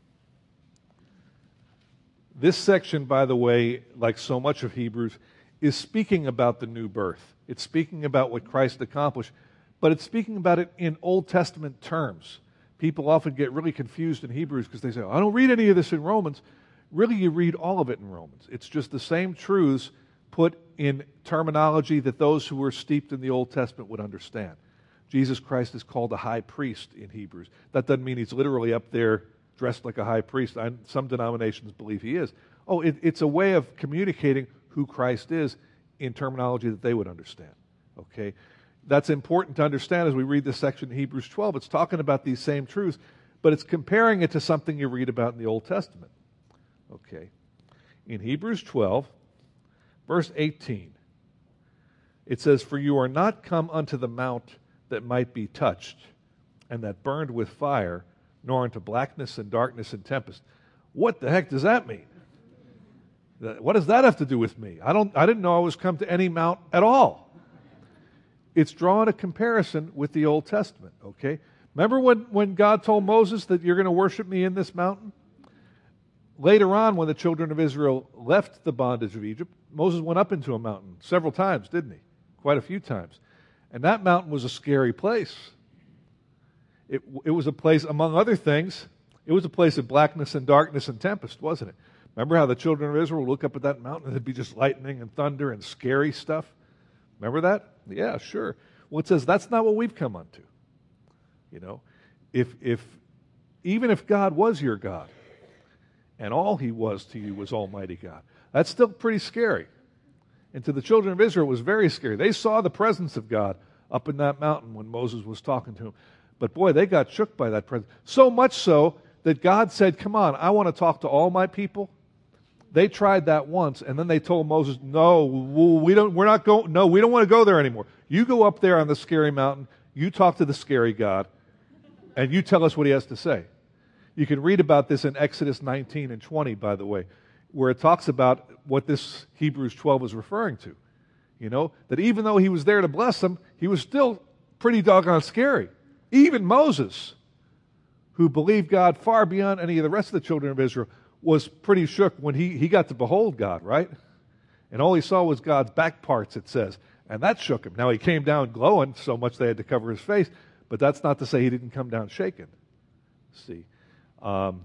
This section, by the way, like so much of Hebrews, is speaking about the new birth. It's speaking about what Christ accomplished, but it's speaking about it in Old Testament terms. People often get really confused in Hebrews because they say, I don't read any of this in Romans. Really, you read all of it in Romans. It's just the same truths put in terminology that those who were steeped in the Old Testament would understand. Jesus Christ is called a high priest in Hebrews. That doesn't mean he's literally up there dressed like a high priest. I, some denominations believe he is. Oh, it, it's a way of communicating who Christ is in terminology that they would understand. Okay? That's important to understand as we read this section in Hebrews twelve. It's talking about these same truths, but it's comparing it to something you read about in the Old Testament. Okay? In Hebrews twelve, verse eighteen, it says, For you are not come unto the mount that might be touched, and that burned with fire, nor unto blackness and darkness and tempest. What the heck does that mean? What does that have to do with me? I don't. I didn't know I was come to any mount at all. It's drawing a comparison with the Old Testament, okay? Remember when, when God told Moses that you're going to worship me in this mountain? Later on, when the children of Israel left the bondage of Egypt, Moses went up into a mountain several times, didn't he? Quite a few times. And that mountain was a scary place. It, it was a place, among other things, it was a place of blackness and darkness and tempest, wasn't it? Remember how the children of Israel would look up at that mountain and there'd be just lightning and thunder and scary stuff? Remember that? Yeah, sure. Well, it says that's not what we've come unto. You know, if if even if God was your God, and all he was to you was Almighty God, that's still pretty scary. And to the children of Israel, it was very scary. They saw the presence of God up in that mountain when Moses was talking to him. But boy, they got shook by that presence. So much so that God said, come on, I want to talk to all my people. They tried that once, and then they told Moses, no, we don't, we're not going, no, we don't want to go there anymore. You go up there on the scary mountain, you talk to the scary God, and you tell us what he has to say. You can read about this in Exodus nineteen and twenty, by the way, where it talks about what this Hebrews twelve is referring to. You know, that even though he was there to bless them, he was still pretty doggone scary. Even Moses, who believed God far beyond any of the rest of the children of Israel, was pretty shook when he, he got to behold God, right? And all he saw was God's back parts, it says. And that shook him. Now, he came down glowing so much they had to cover his face, but that's not to say he didn't come down shaken. See, um,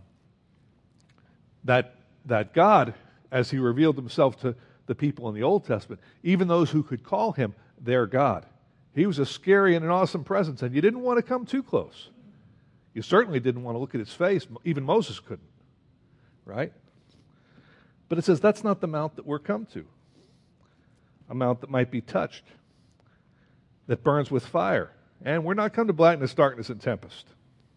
that, that God, as he revealed himself to the people in the Old Testament, even those who could call him their God, he was a scary and an awesome presence, and you didn't want to come too close. You certainly didn't want to look at his face. Even Moses couldn't. Right? But it says that's not the mount that we're come to. A mount that might be touched, that burns with fire. And we're not come to blackness, darkness, and tempest.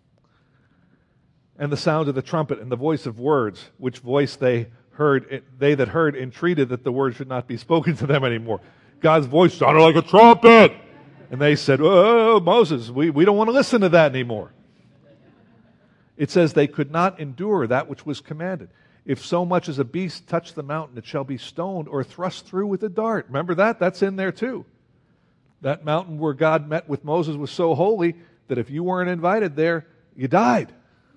And the sound of the trumpet and the voice of words, which voice they heard, they that heard entreated that the word should not be spoken to them anymore. God's voice sounded like a trumpet. And they said, oh, Moses, we, we don't want to listen to that anymore. It says they could not endure that which was commanded. If so much as a beast touch the mountain, it shall be stoned or thrust through with a dart. Remember that? That's in there too. That mountain where God met with Moses was so holy that if you weren't invited there, you died.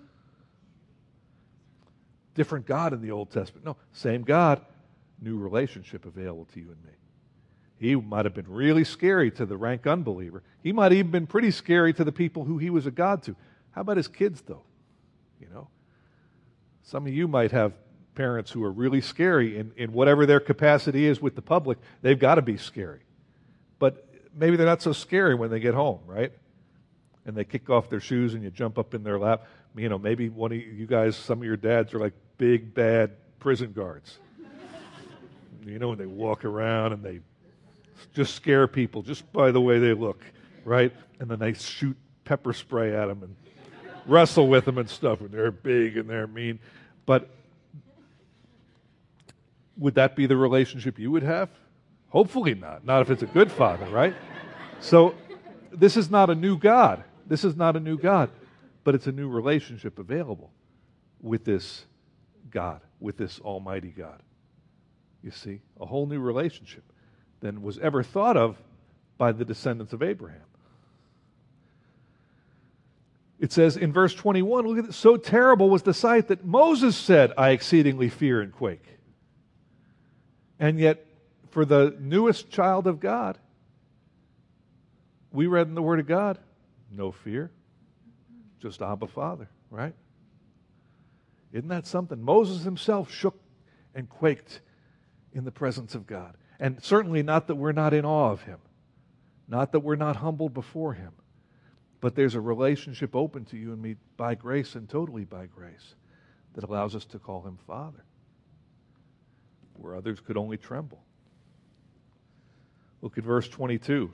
Different God in the Old Testament. No, same God, new relationship available to you and me. He might have been really scary to the rank unbeliever. He might have even been pretty scary to the people who he was a God to. How about his kids, though? You know, some of you might have parents who are really scary in, in whatever their capacity is with the public. They've got to be scary. But maybe they're not so scary when they get home, right? And they kick off their shoes and you jump up in their lap. You know, maybe one of you guys, some of your dads are like big, bad prison guards. You know, when they walk around and they just scare people just by the way they look, right? And then they shoot pepper spray at them and wrestle with them and stuff, and they're big and they're mean. But would that be the relationship you would have? Hopefully not. Not if it's a good father, right? So this is not a new God. This is not a new God, but it's a new relationship available with this God, with this Almighty God. You see, a whole new relationship than was ever thought of by the descendants of Abraham. It says in verse twenty-one, look at this, so terrible was the sight that Moses said, I exceedingly fear and quake. And yet, for the newest child of God, we read in the Word of God, no fear, just Abba Father, right? Isn't that something? Moses himself shook and quaked in the presence of God. And certainly not that we're not in awe of him, not that we're not humbled before him, but there's a relationship open to you and me by grace and totally by grace that allows us to call him Father, where others could only tremble. Look at verse twenty-two.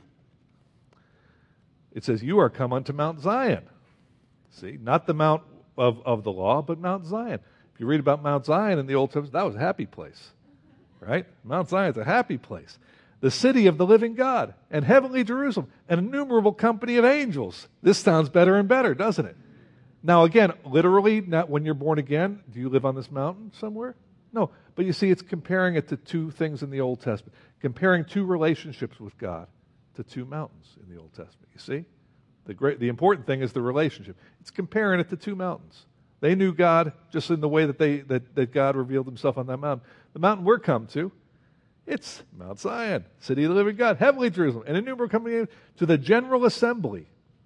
It says, you are come unto Mount Zion. See, not the Mount of, of the law, but Mount Zion. If you read about Mount Zion in the Old Testament, that was a happy place, right? Mount Zion's a happy place. The city of the living God, and heavenly Jerusalem, an innumerable company of angels. This sounds better and better, doesn't it? Now again, literally, not when you're born again, do you live on this mountain somewhere? No, but you see, it's comparing it to two things in the Old Testament, comparing two relationships with God to two mountains in the Old Testament. You see? The great, the important thing is the relationship. It's comparing it to two mountains. They knew God just in the way that they that, that God revealed himself on that mountain. The mountain we're come to, it's Mount Zion, city of the living God, heavenly Jerusalem, and innumerable company to the general assembly.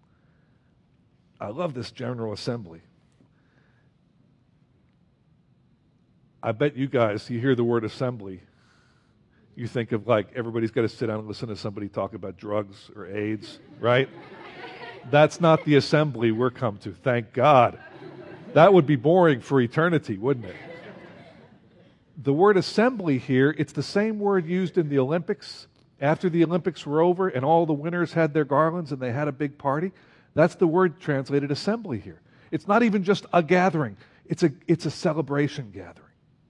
I love this general assembly. I bet you guys, you hear the word assembly, you think of like everybody's got to sit down and listen to somebody talk about drugs or AIDS, right? That's not the assembly we're come to, thank God. That would be boring for eternity, wouldn't it? The word assembly here, it's the same word used in the Olympics. After the Olympics were over and all the winners had their garlands and they had a big party, that's the word translated assembly here. It's not even just a gathering. It's a, it's a celebration gathering.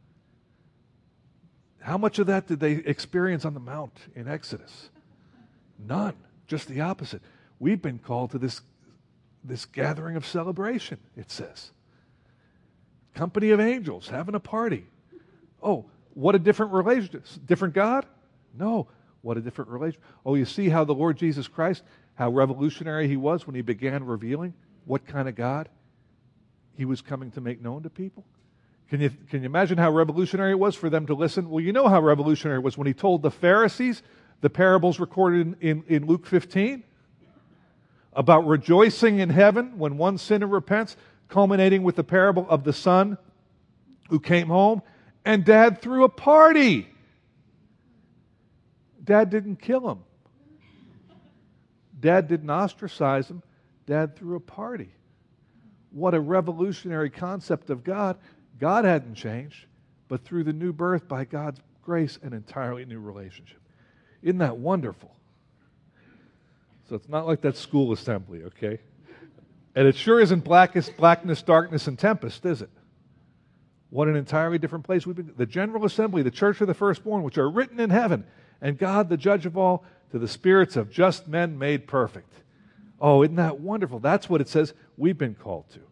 How much of that did they experience on the Mount in Exodus? None. Just the opposite. We've been called to this, this gathering of celebration, it says. Company of angels having a party. Oh, what a different relationship. Different God? No. What a different relationship. Oh, you see how the Lord Jesus Christ, how revolutionary he was when he began revealing what kind of God he was coming to make known to people? Can you, can you imagine how revolutionary it was for them to listen? Well, you know how revolutionary it was when he told the Pharisees the parables recorded in, in, in Luke fifteen about rejoicing in heaven when one sinner repents, culminating with the parable of the son who came home, and Dad threw a party. Dad didn't kill him. Dad didn't ostracize him. Dad threw a party. What a revolutionary concept of God. God hadn't changed, but through the new birth, by God's grace, an entirely new relationship. Isn't that wonderful? So it's not like that school assembly, okay? And it sure isn't blackest, blackness, darkness, and tempest, is it? What an entirely different place we've been. The general assembly, the church of the firstborn, which are written in heaven, and God, the judge of all, to the spirits of just men made perfect. Oh, isn't that wonderful? That's what it says we've been called to.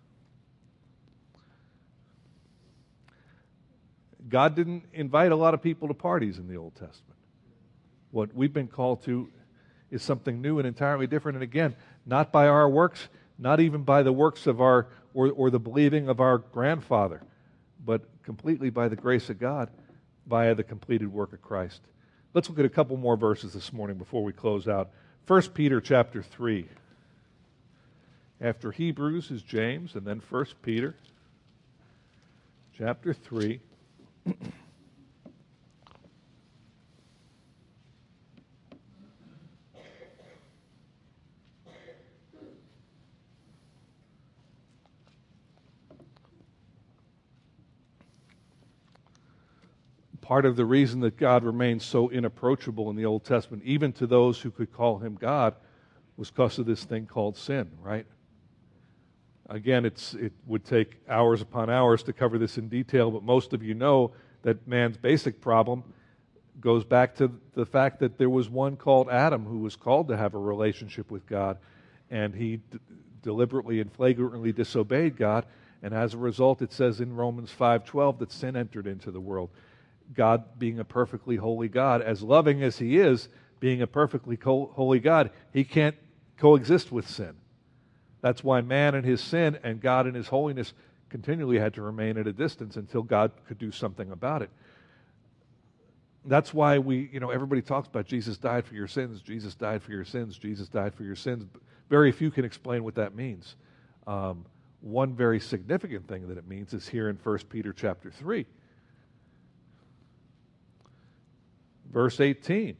God didn't invite a lot of people to parties in the Old Testament. What we've been called to is something new and entirely different. And again, not by our works, not even by the works of our, or, or the believing of our grandfather, but completely by the grace of God, via the completed work of Christ. Let's look at a couple more verses this morning before we close out. First Peter chapter three. After Hebrews is James, and then First Peter chapter three. Part of the reason that God remained so inapproachable in the Old Testament, even to those who could call him God, was because of this thing called sin, right? Again, it's, it would take hours upon hours to cover this in detail, but most of you know that man's basic problem goes back to the fact that there was one called Adam who was called to have a relationship with God, and he d- deliberately and flagrantly disobeyed God, and as a result, it says in Romans five twelve that sin entered into the world. God, being a perfectly holy God, as loving as he is, being a perfectly co- holy God, he can't coexist with sin. That's why man in his sin and God in his holiness continually had to remain at a distance until God could do something about it. That's why we, you know, everybody talks about Jesus died for your sins, Jesus died for your sins, Jesus died for your sins. Very few can explain what that means. Um, one very significant thing that it means is here in First Peter chapter three. Verse eighteen.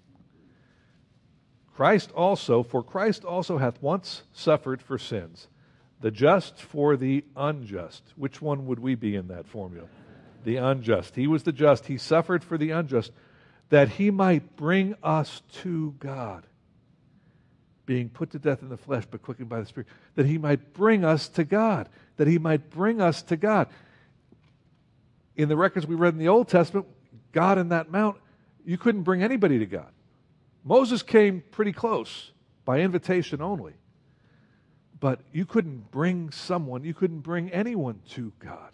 Christ also, for Christ also hath once suffered for sins, the just for the unjust. Which one would we be in that formula? The unjust. He was the just. He suffered for the unjust, that he might bring us to God. Being put to death in the flesh, but quickened by the Spirit. That he might bring us to God. That he might bring us to God. In the records we read in the Old Testament, God in that mount, you couldn't bring anybody to God. Moses came pretty close, by invitation only. But you couldn't bring someone, you couldn't bring anyone to God.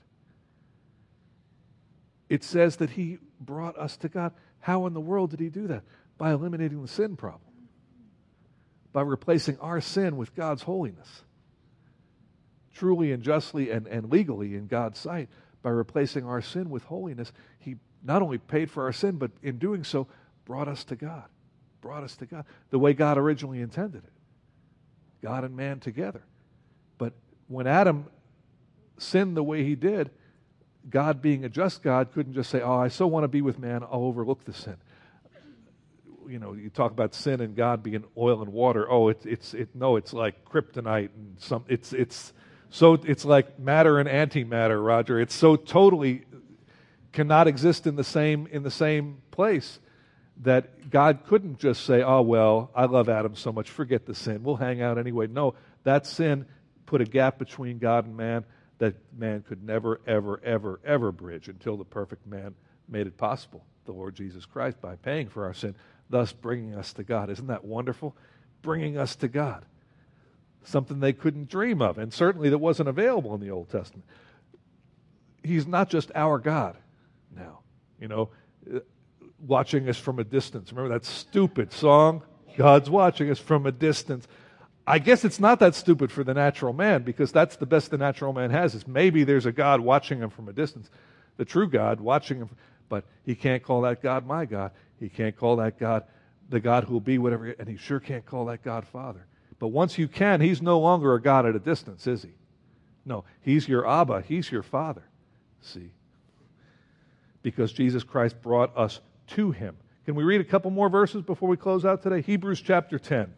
It says that he brought us to God. How in the world did he do that? By eliminating the sin problem. By replacing our sin with God's holiness. Truly and justly and, and legally in God's sight. By replacing our sin with holiness, he not only paid for our sin, but in doing so, brought us to God. Brought us to God. The way God originally intended it. God and man together. But when Adam sinned the way he did, God, being a just God, couldn't just say, oh, I so want to be with man, I'll overlook the sin. You know, you talk about sin and God being oil and water. Oh, it's it's it no, it's like kryptonite and some. It's it's so it's like matter and antimatter, Roger. It's so totally cannot exist in the same in the same place that God couldn't just say, oh well, I love Adam so much, forget the sin, we'll hang out anyway. No, that sin put a gap between God and man that man could never, ever, ever, ever bridge until the perfect man made it possible, the Lord Jesus Christ, by paying for our sin, thus bringing us to God. Isn't that wonderful? Bringing us to God. Something they couldn't dream of, and certainly that wasn't available in the Old Testament. He's not just our God now, you know, watching us from a distance. Remember that stupid song? God's watching us from a distance. I guess it's not that stupid for the natural man, because that's the best the natural man has, is maybe there's a God watching him from a distance, the true God watching him, but he can't call that God my God. He can't call that God the God who will be whatever, and he sure can't call that God Father. But once you can, he's no longer a God at a distance, is he? No, he's your Abba, he's your Father. See? Because Jesus Christ brought us to him. Can we read a couple more verses before we close out today? Hebrews chapter ten.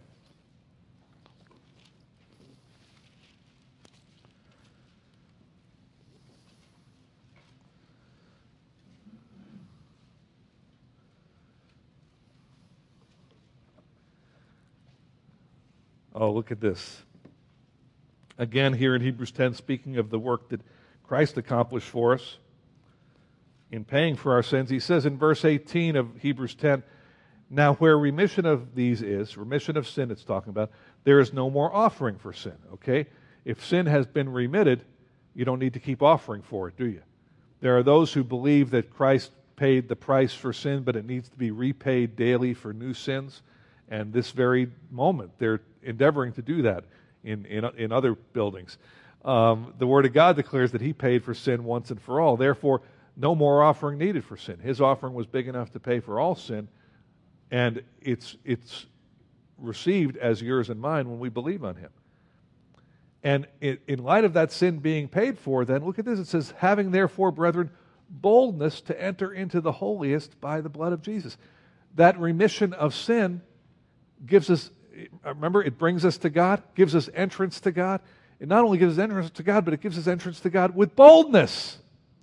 Oh, look at this. Again, here in Hebrews ten, speaking of the work that Christ accomplished for us in paying for our sins, he says in verse eighteen of Hebrews ten, now where remission of these is, remission of sin it's talking about, there is no more offering for sin, okay? If sin has been remitted, you don't need to keep offering for it, do you? There are those who believe that Christ paid the price for sin, but it needs to be repaid daily for new sins. And this very moment, they're endeavoring to do that in, in, in other buildings. Um, the Word of God declares that he paid for sin once and for all. Therefore, no more offering needed for sin. His offering was big enough to pay for all sin, and it's, it's received as yours and mine when we believe on him. And in, in light of that sin being paid for, then, look at this. It says, having therefore, brethren, boldness to enter into the holiest by the blood of Jesus. That remission of sin gives us, remember, it brings us to God, gives us entrance to God. It not only gives us entrance to God, but it gives us entrance to God with boldness.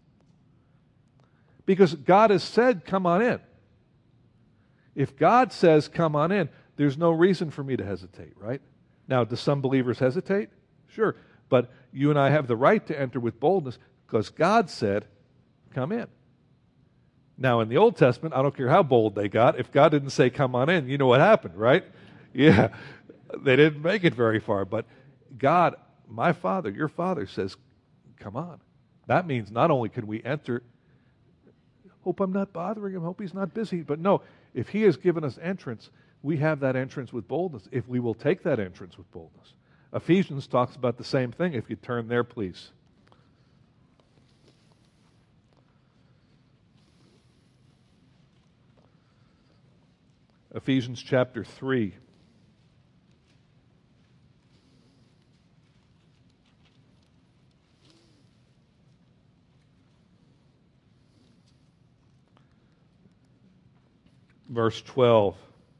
Because God has said, come on in. If God says, come on in, there's no reason for me to hesitate, right? Now, do some believers hesitate? Sure. But you and I have the right to enter with boldness because God said, come in. Now, in the Old Testament, I don't care how bold they got. If God didn't say, come on in, you know what happened, right? Yeah, they didn't make it very far. But God, my Father, your Father says, come on. That means not only can we enter, hope I'm not bothering him, hope he's not busy. But no, if he has given us entrance, we have that entrance with boldness. If we will take that entrance with boldness, Ephesians talks about the same thing. If you turn there, please. Ephesians chapter three. Verse twelve.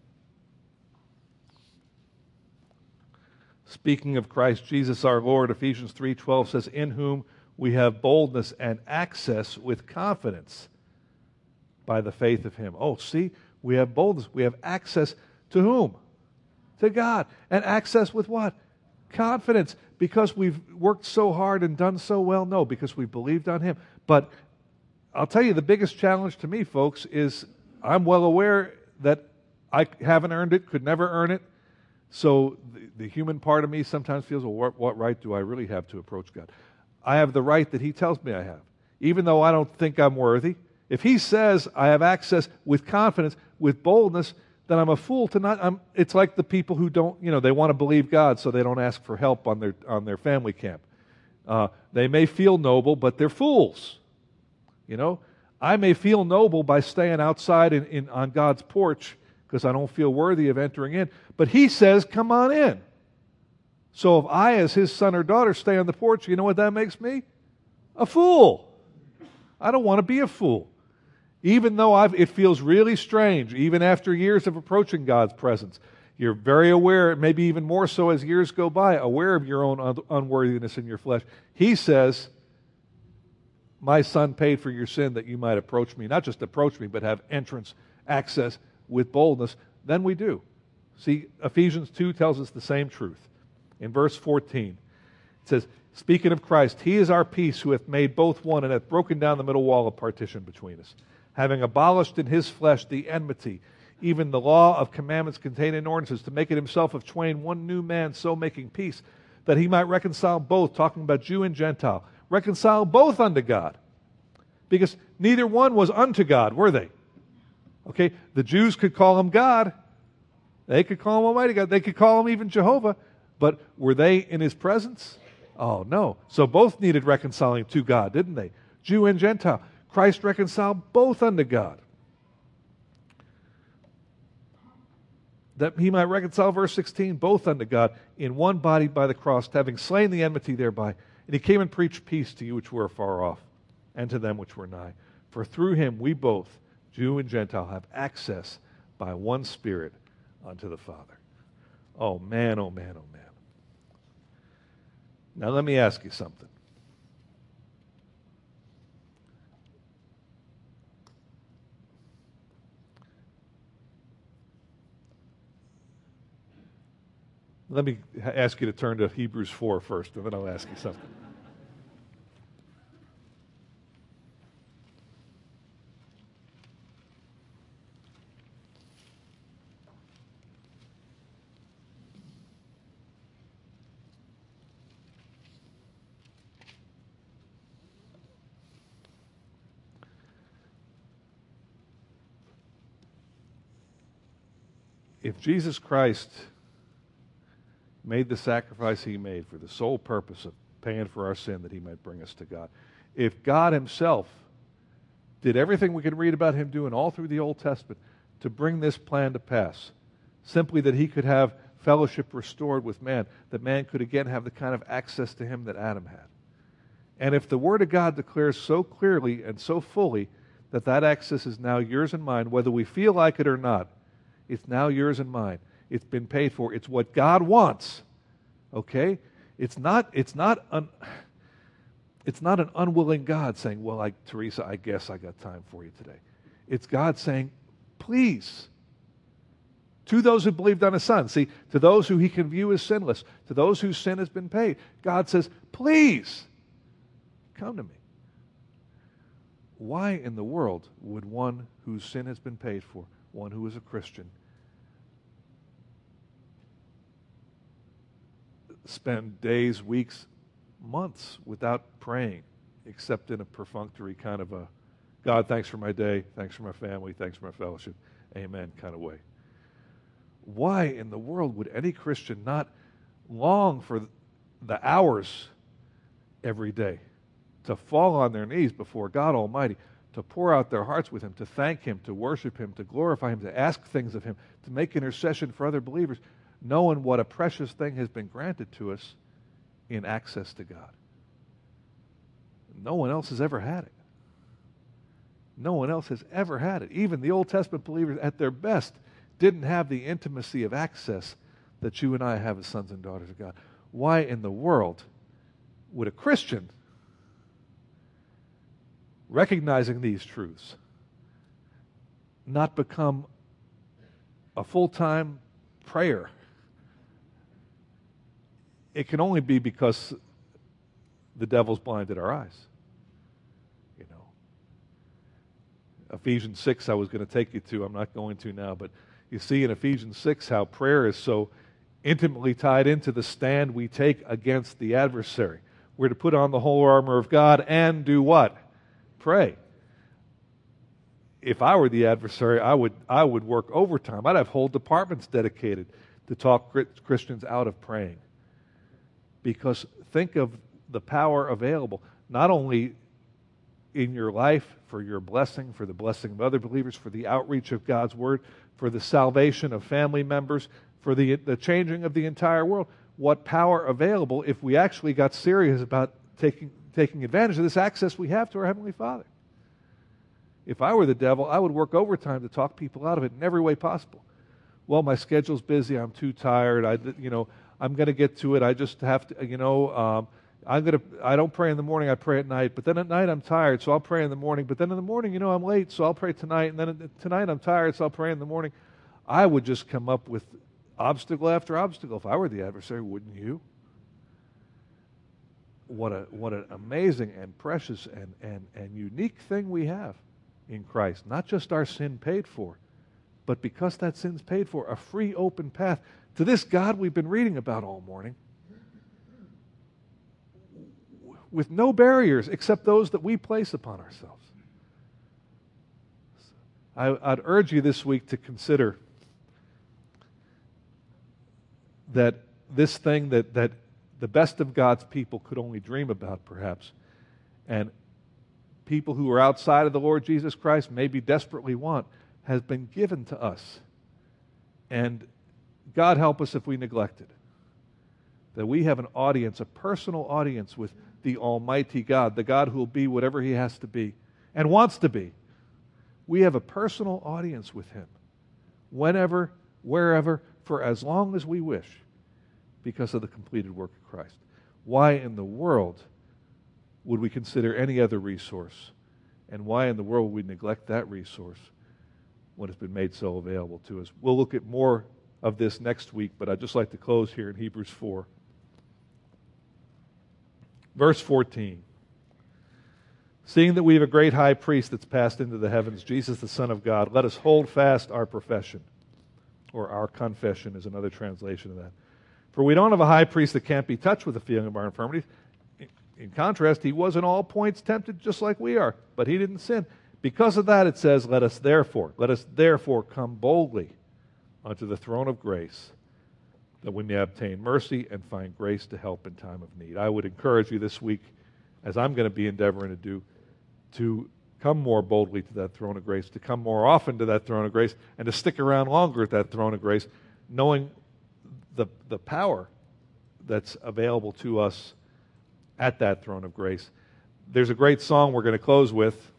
Speaking of Christ Jesus our Lord, Ephesians three twelve says, in whom we have boldness and access with confidence by the faith of him. Oh, see, we have boldness. We have access to whom? To God. And access with what? Confidence. Because we've worked so hard and done so well? No, because we believed on him. But I'll tell you, the biggest challenge to me, folks, is I'm well aware that I haven't earned it, could never earn it. So the, the human part of me sometimes feels, well, what, what right do I really have to approach God? I have the right that he tells me I have, even though I don't think I'm worthy. If he says I have access with confidence, with boldness, then I'm a fool to not. I'm, it's like the people who don't, you know, they want to believe God, so they don't ask for help on their on their family camp. Uh, they may feel noble, but they're fools. You know, I may feel noble by staying outside in, in on God's porch because I don't feel worthy of entering in. But he says, come on in. So if I, as his son or daughter, stay on the porch, you know what that makes me? A fool. I don't want to be a fool. Even though I've, it feels really strange, even after years of approaching God's presence. You're very aware, maybe even more so as years go by, aware of your own un- unworthiness in your flesh. He says, my son paid for your sin that you might approach me. Not just approach me, but have entrance, access with boldness. Then we do. See, Ephesians two tells us the same truth. In verse fourteen, it says, speaking of Christ, he is our peace who hath made both one and hath broken down the middle wall of partition between us, having abolished in his flesh the enmity, even the law of commandments contained in ordinances, to make it himself of twain one new man, so making peace, that he might reconcile both, talking about Jew and Gentile, reconcile both unto God. Because neither one was unto God, were they? Okay, the Jews could call him God. They could call him Almighty God. They could call him even Jehovah. But were they in his presence? Oh, no. So both needed reconciling to God, didn't they? Jew and Gentile. Christ reconciled both unto God, that he might reconcile, verse sixteen, both unto God in one body by the cross, having slain the enmity thereby. And he came and preached peace to you which were afar off, and to them which were nigh. For through him we both, Jew and Gentile, have access by one Spirit unto the Father. Oh man, oh man, oh man. Now let me ask you something. Let me ask you to turn to Hebrews four first, and then I'll ask you something. If Jesus Christ made the sacrifice he made for the sole purpose of paying for our sin that he might bring us to God, if God himself did everything we could read about him doing all through the Old Testament to bring this plan to pass, simply that he could have fellowship restored with man, that man could again have the kind of access to him that Adam had. And if the Word of God declares so clearly and so fully that that access is now yours and mine, whether we feel like it or not, it's now yours and mine. It's been paid for. It's what God wants. Okay? It's not, it's not, un, it's not an unwilling God saying, well, I, Teresa, I guess I got time for you today. It's God saying, please, to those who believed on his Son, see, to those who he can view as sinless, to those whose sin has been paid, God says, please, come to me. Why in the world would one whose sin has been paid for, one who is a Christian, spend days, weeks, months without praying, except in a perfunctory kind of a, God, thanks for my day, thanks for my family, thanks for my fellowship, amen kind of way? Why in the world would any Christian not long for the hours every day to fall on their knees before God Almighty, to pour out their hearts with Him, to thank Him, to worship Him, to glorify Him, to ask things of Him, to make intercession for other believers, knowing what a precious thing has been granted to us in access to God. No one else has ever had it. No one else has ever had it. Even the Old Testament believers at their best didn't have the intimacy of access that you and I have as sons and daughters of God. Why in the world would a Christian, recognizing these truths, not become a full-time prayer? It can only be because the devil's blinded our eyes. You know, Ephesians six I was going to take you to. I'm not going to now, but you see in Ephesians six how prayer is so intimately tied into the stand we take against the adversary. We're to put on the whole armor of God and do what? Pray. If I were the adversary, I would I would work overtime. I'd have whole departments dedicated to talk Christians out of praying. Because think of the power available, not only in your life for your blessing, for the blessing of other believers, for the outreach of God's Word, for the salvation of family members, for the, the changing of the entire world. What power available if we actually got serious about taking, taking advantage of this access we have to our Heavenly Father. If I were the devil, I would work overtime to talk people out of it in every way possible. Well, my schedule's busy, I'm too tired, I, you know, I'm going to get to it, I just have to, you know, um, I'm going to, I don't pray in the morning, I pray at night, but then at night I'm tired, so I'll pray in the morning, but then in the morning, you know, I'm late, so I'll pray tonight, and then tonight I'm tired, so I'll pray in the morning. I would just come up with obstacle after obstacle if I were the adversary, wouldn't you? What a what an amazing and precious and, and, and unique thing we have in Christ. Not just our sin paid for, but because that sin's paid for, a free open path to this God we've been reading about all morning, with no barriers except those that we place upon ourselves. I, I'd urge you this week to consider that this thing that, that the best of God's people could only dream about, perhaps, and people who are outside of the Lord Jesus Christ maybe desperately want, has been given to us. And God help us if we neglect it. That we have an audience, a personal audience with the Almighty God, the God who will be whatever He has to be and wants to be. We have a personal audience with Him, whenever, wherever, for as long as we wish, because of the completed work of Christ. Why in the world would we consider any other resource? And why in the world would we neglect that resource when it's been made so available to us? We'll look at more of this next week, but I'd just like to close here in Hebrews four. Verse fourteen. Seeing that we have a great high priest that's passed into the heavens, Jesus the Son of God, let us hold fast our profession. Or our confession is another translation of that. For we don't have a high priest that can't be touched with the feeling of our infirmities. In contrast, He was in all points tempted just like we are, but He didn't sin. Because of that, it says, let us therefore, let us therefore come boldly unto the throne of grace, that we may obtain mercy and find grace to help in time of need. I would encourage you this week, as I'm going to be endeavoring to do, to come more boldly to that throne of grace, to come more often to that throne of grace, and to stick around longer at that throne of grace, knowing the, the power that's available to us at that throne of grace. There's a great song we're going to close with.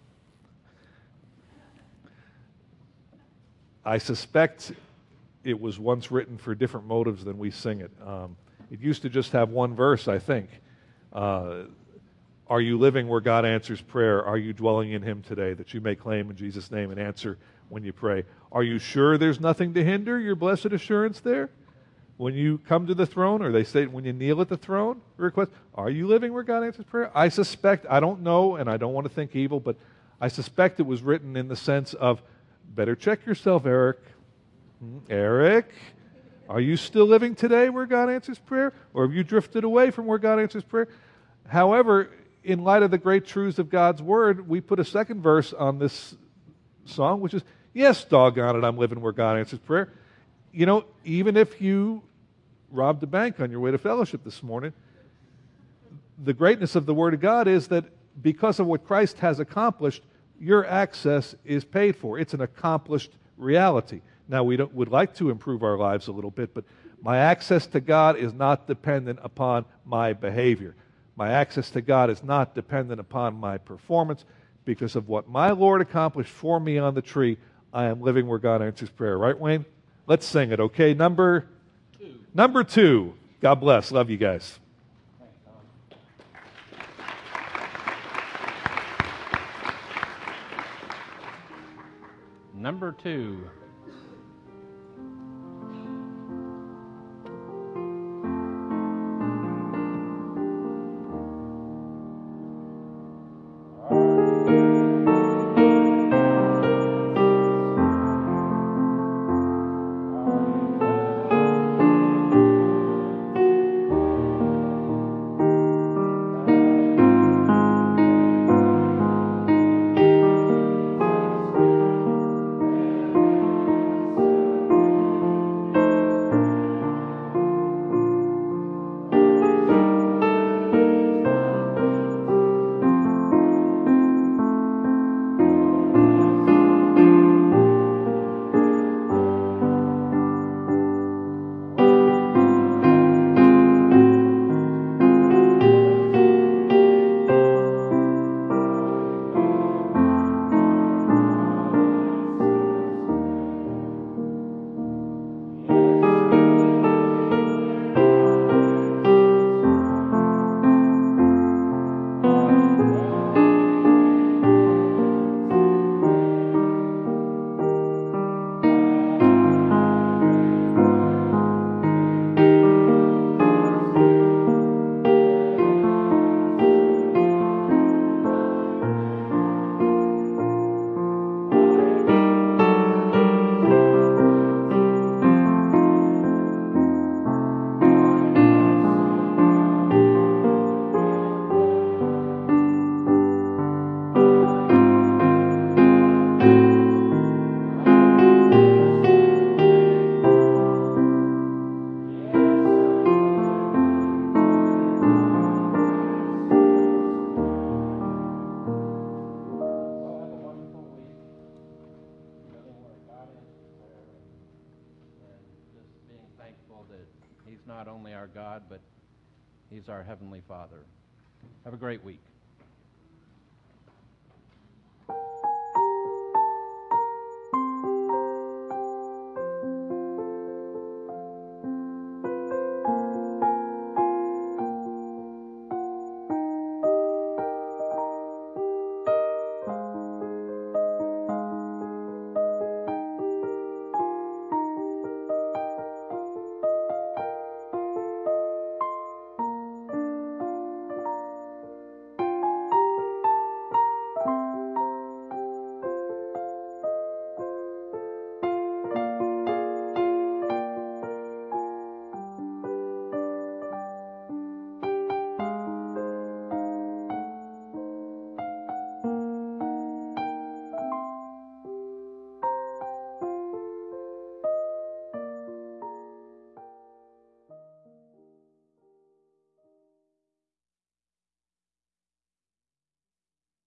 I suspect it was once written for different motives than we sing it. Um, it used to just have one verse, I think. Uh, Are you living where God answers prayer? Are you dwelling in Him today, that you may claim in Jesus' name and answer when you pray? Are you sure there's nothing to hinder your blessed assurance there? When you come to the throne, or they say when you kneel at the throne, request, are you living where God answers prayer? I suspect, I don't know, and I don't want to think evil, but I suspect it was written in the sense of, better check yourself, Eric. Hmm, Eric, are you still living today where God answers prayer? Or have you drifted away from where God answers prayer? However, in light of the great truths of God's Word, we put a second verse on this song, which is, yes, doggone it, I'm living where God answers prayer. You know, even if you robbed a bank on your way to fellowship this morning. The greatness of the Word of God is that because of what Christ has accomplished, your access is paid for. It's an accomplished reality. Now, we don't, would like to improve our lives a little bit, but my access to God is not dependent upon my behavior. My access to God is not dependent upon my performance. Because of what my Lord accomplished for me on the tree, I am living where God answers prayer. Right, Wayne? Let's sing it, okay? Number two. Number two. God bless. Love you guys. Number two. He's not only our God, but He's our Heavenly Father. Have a great week.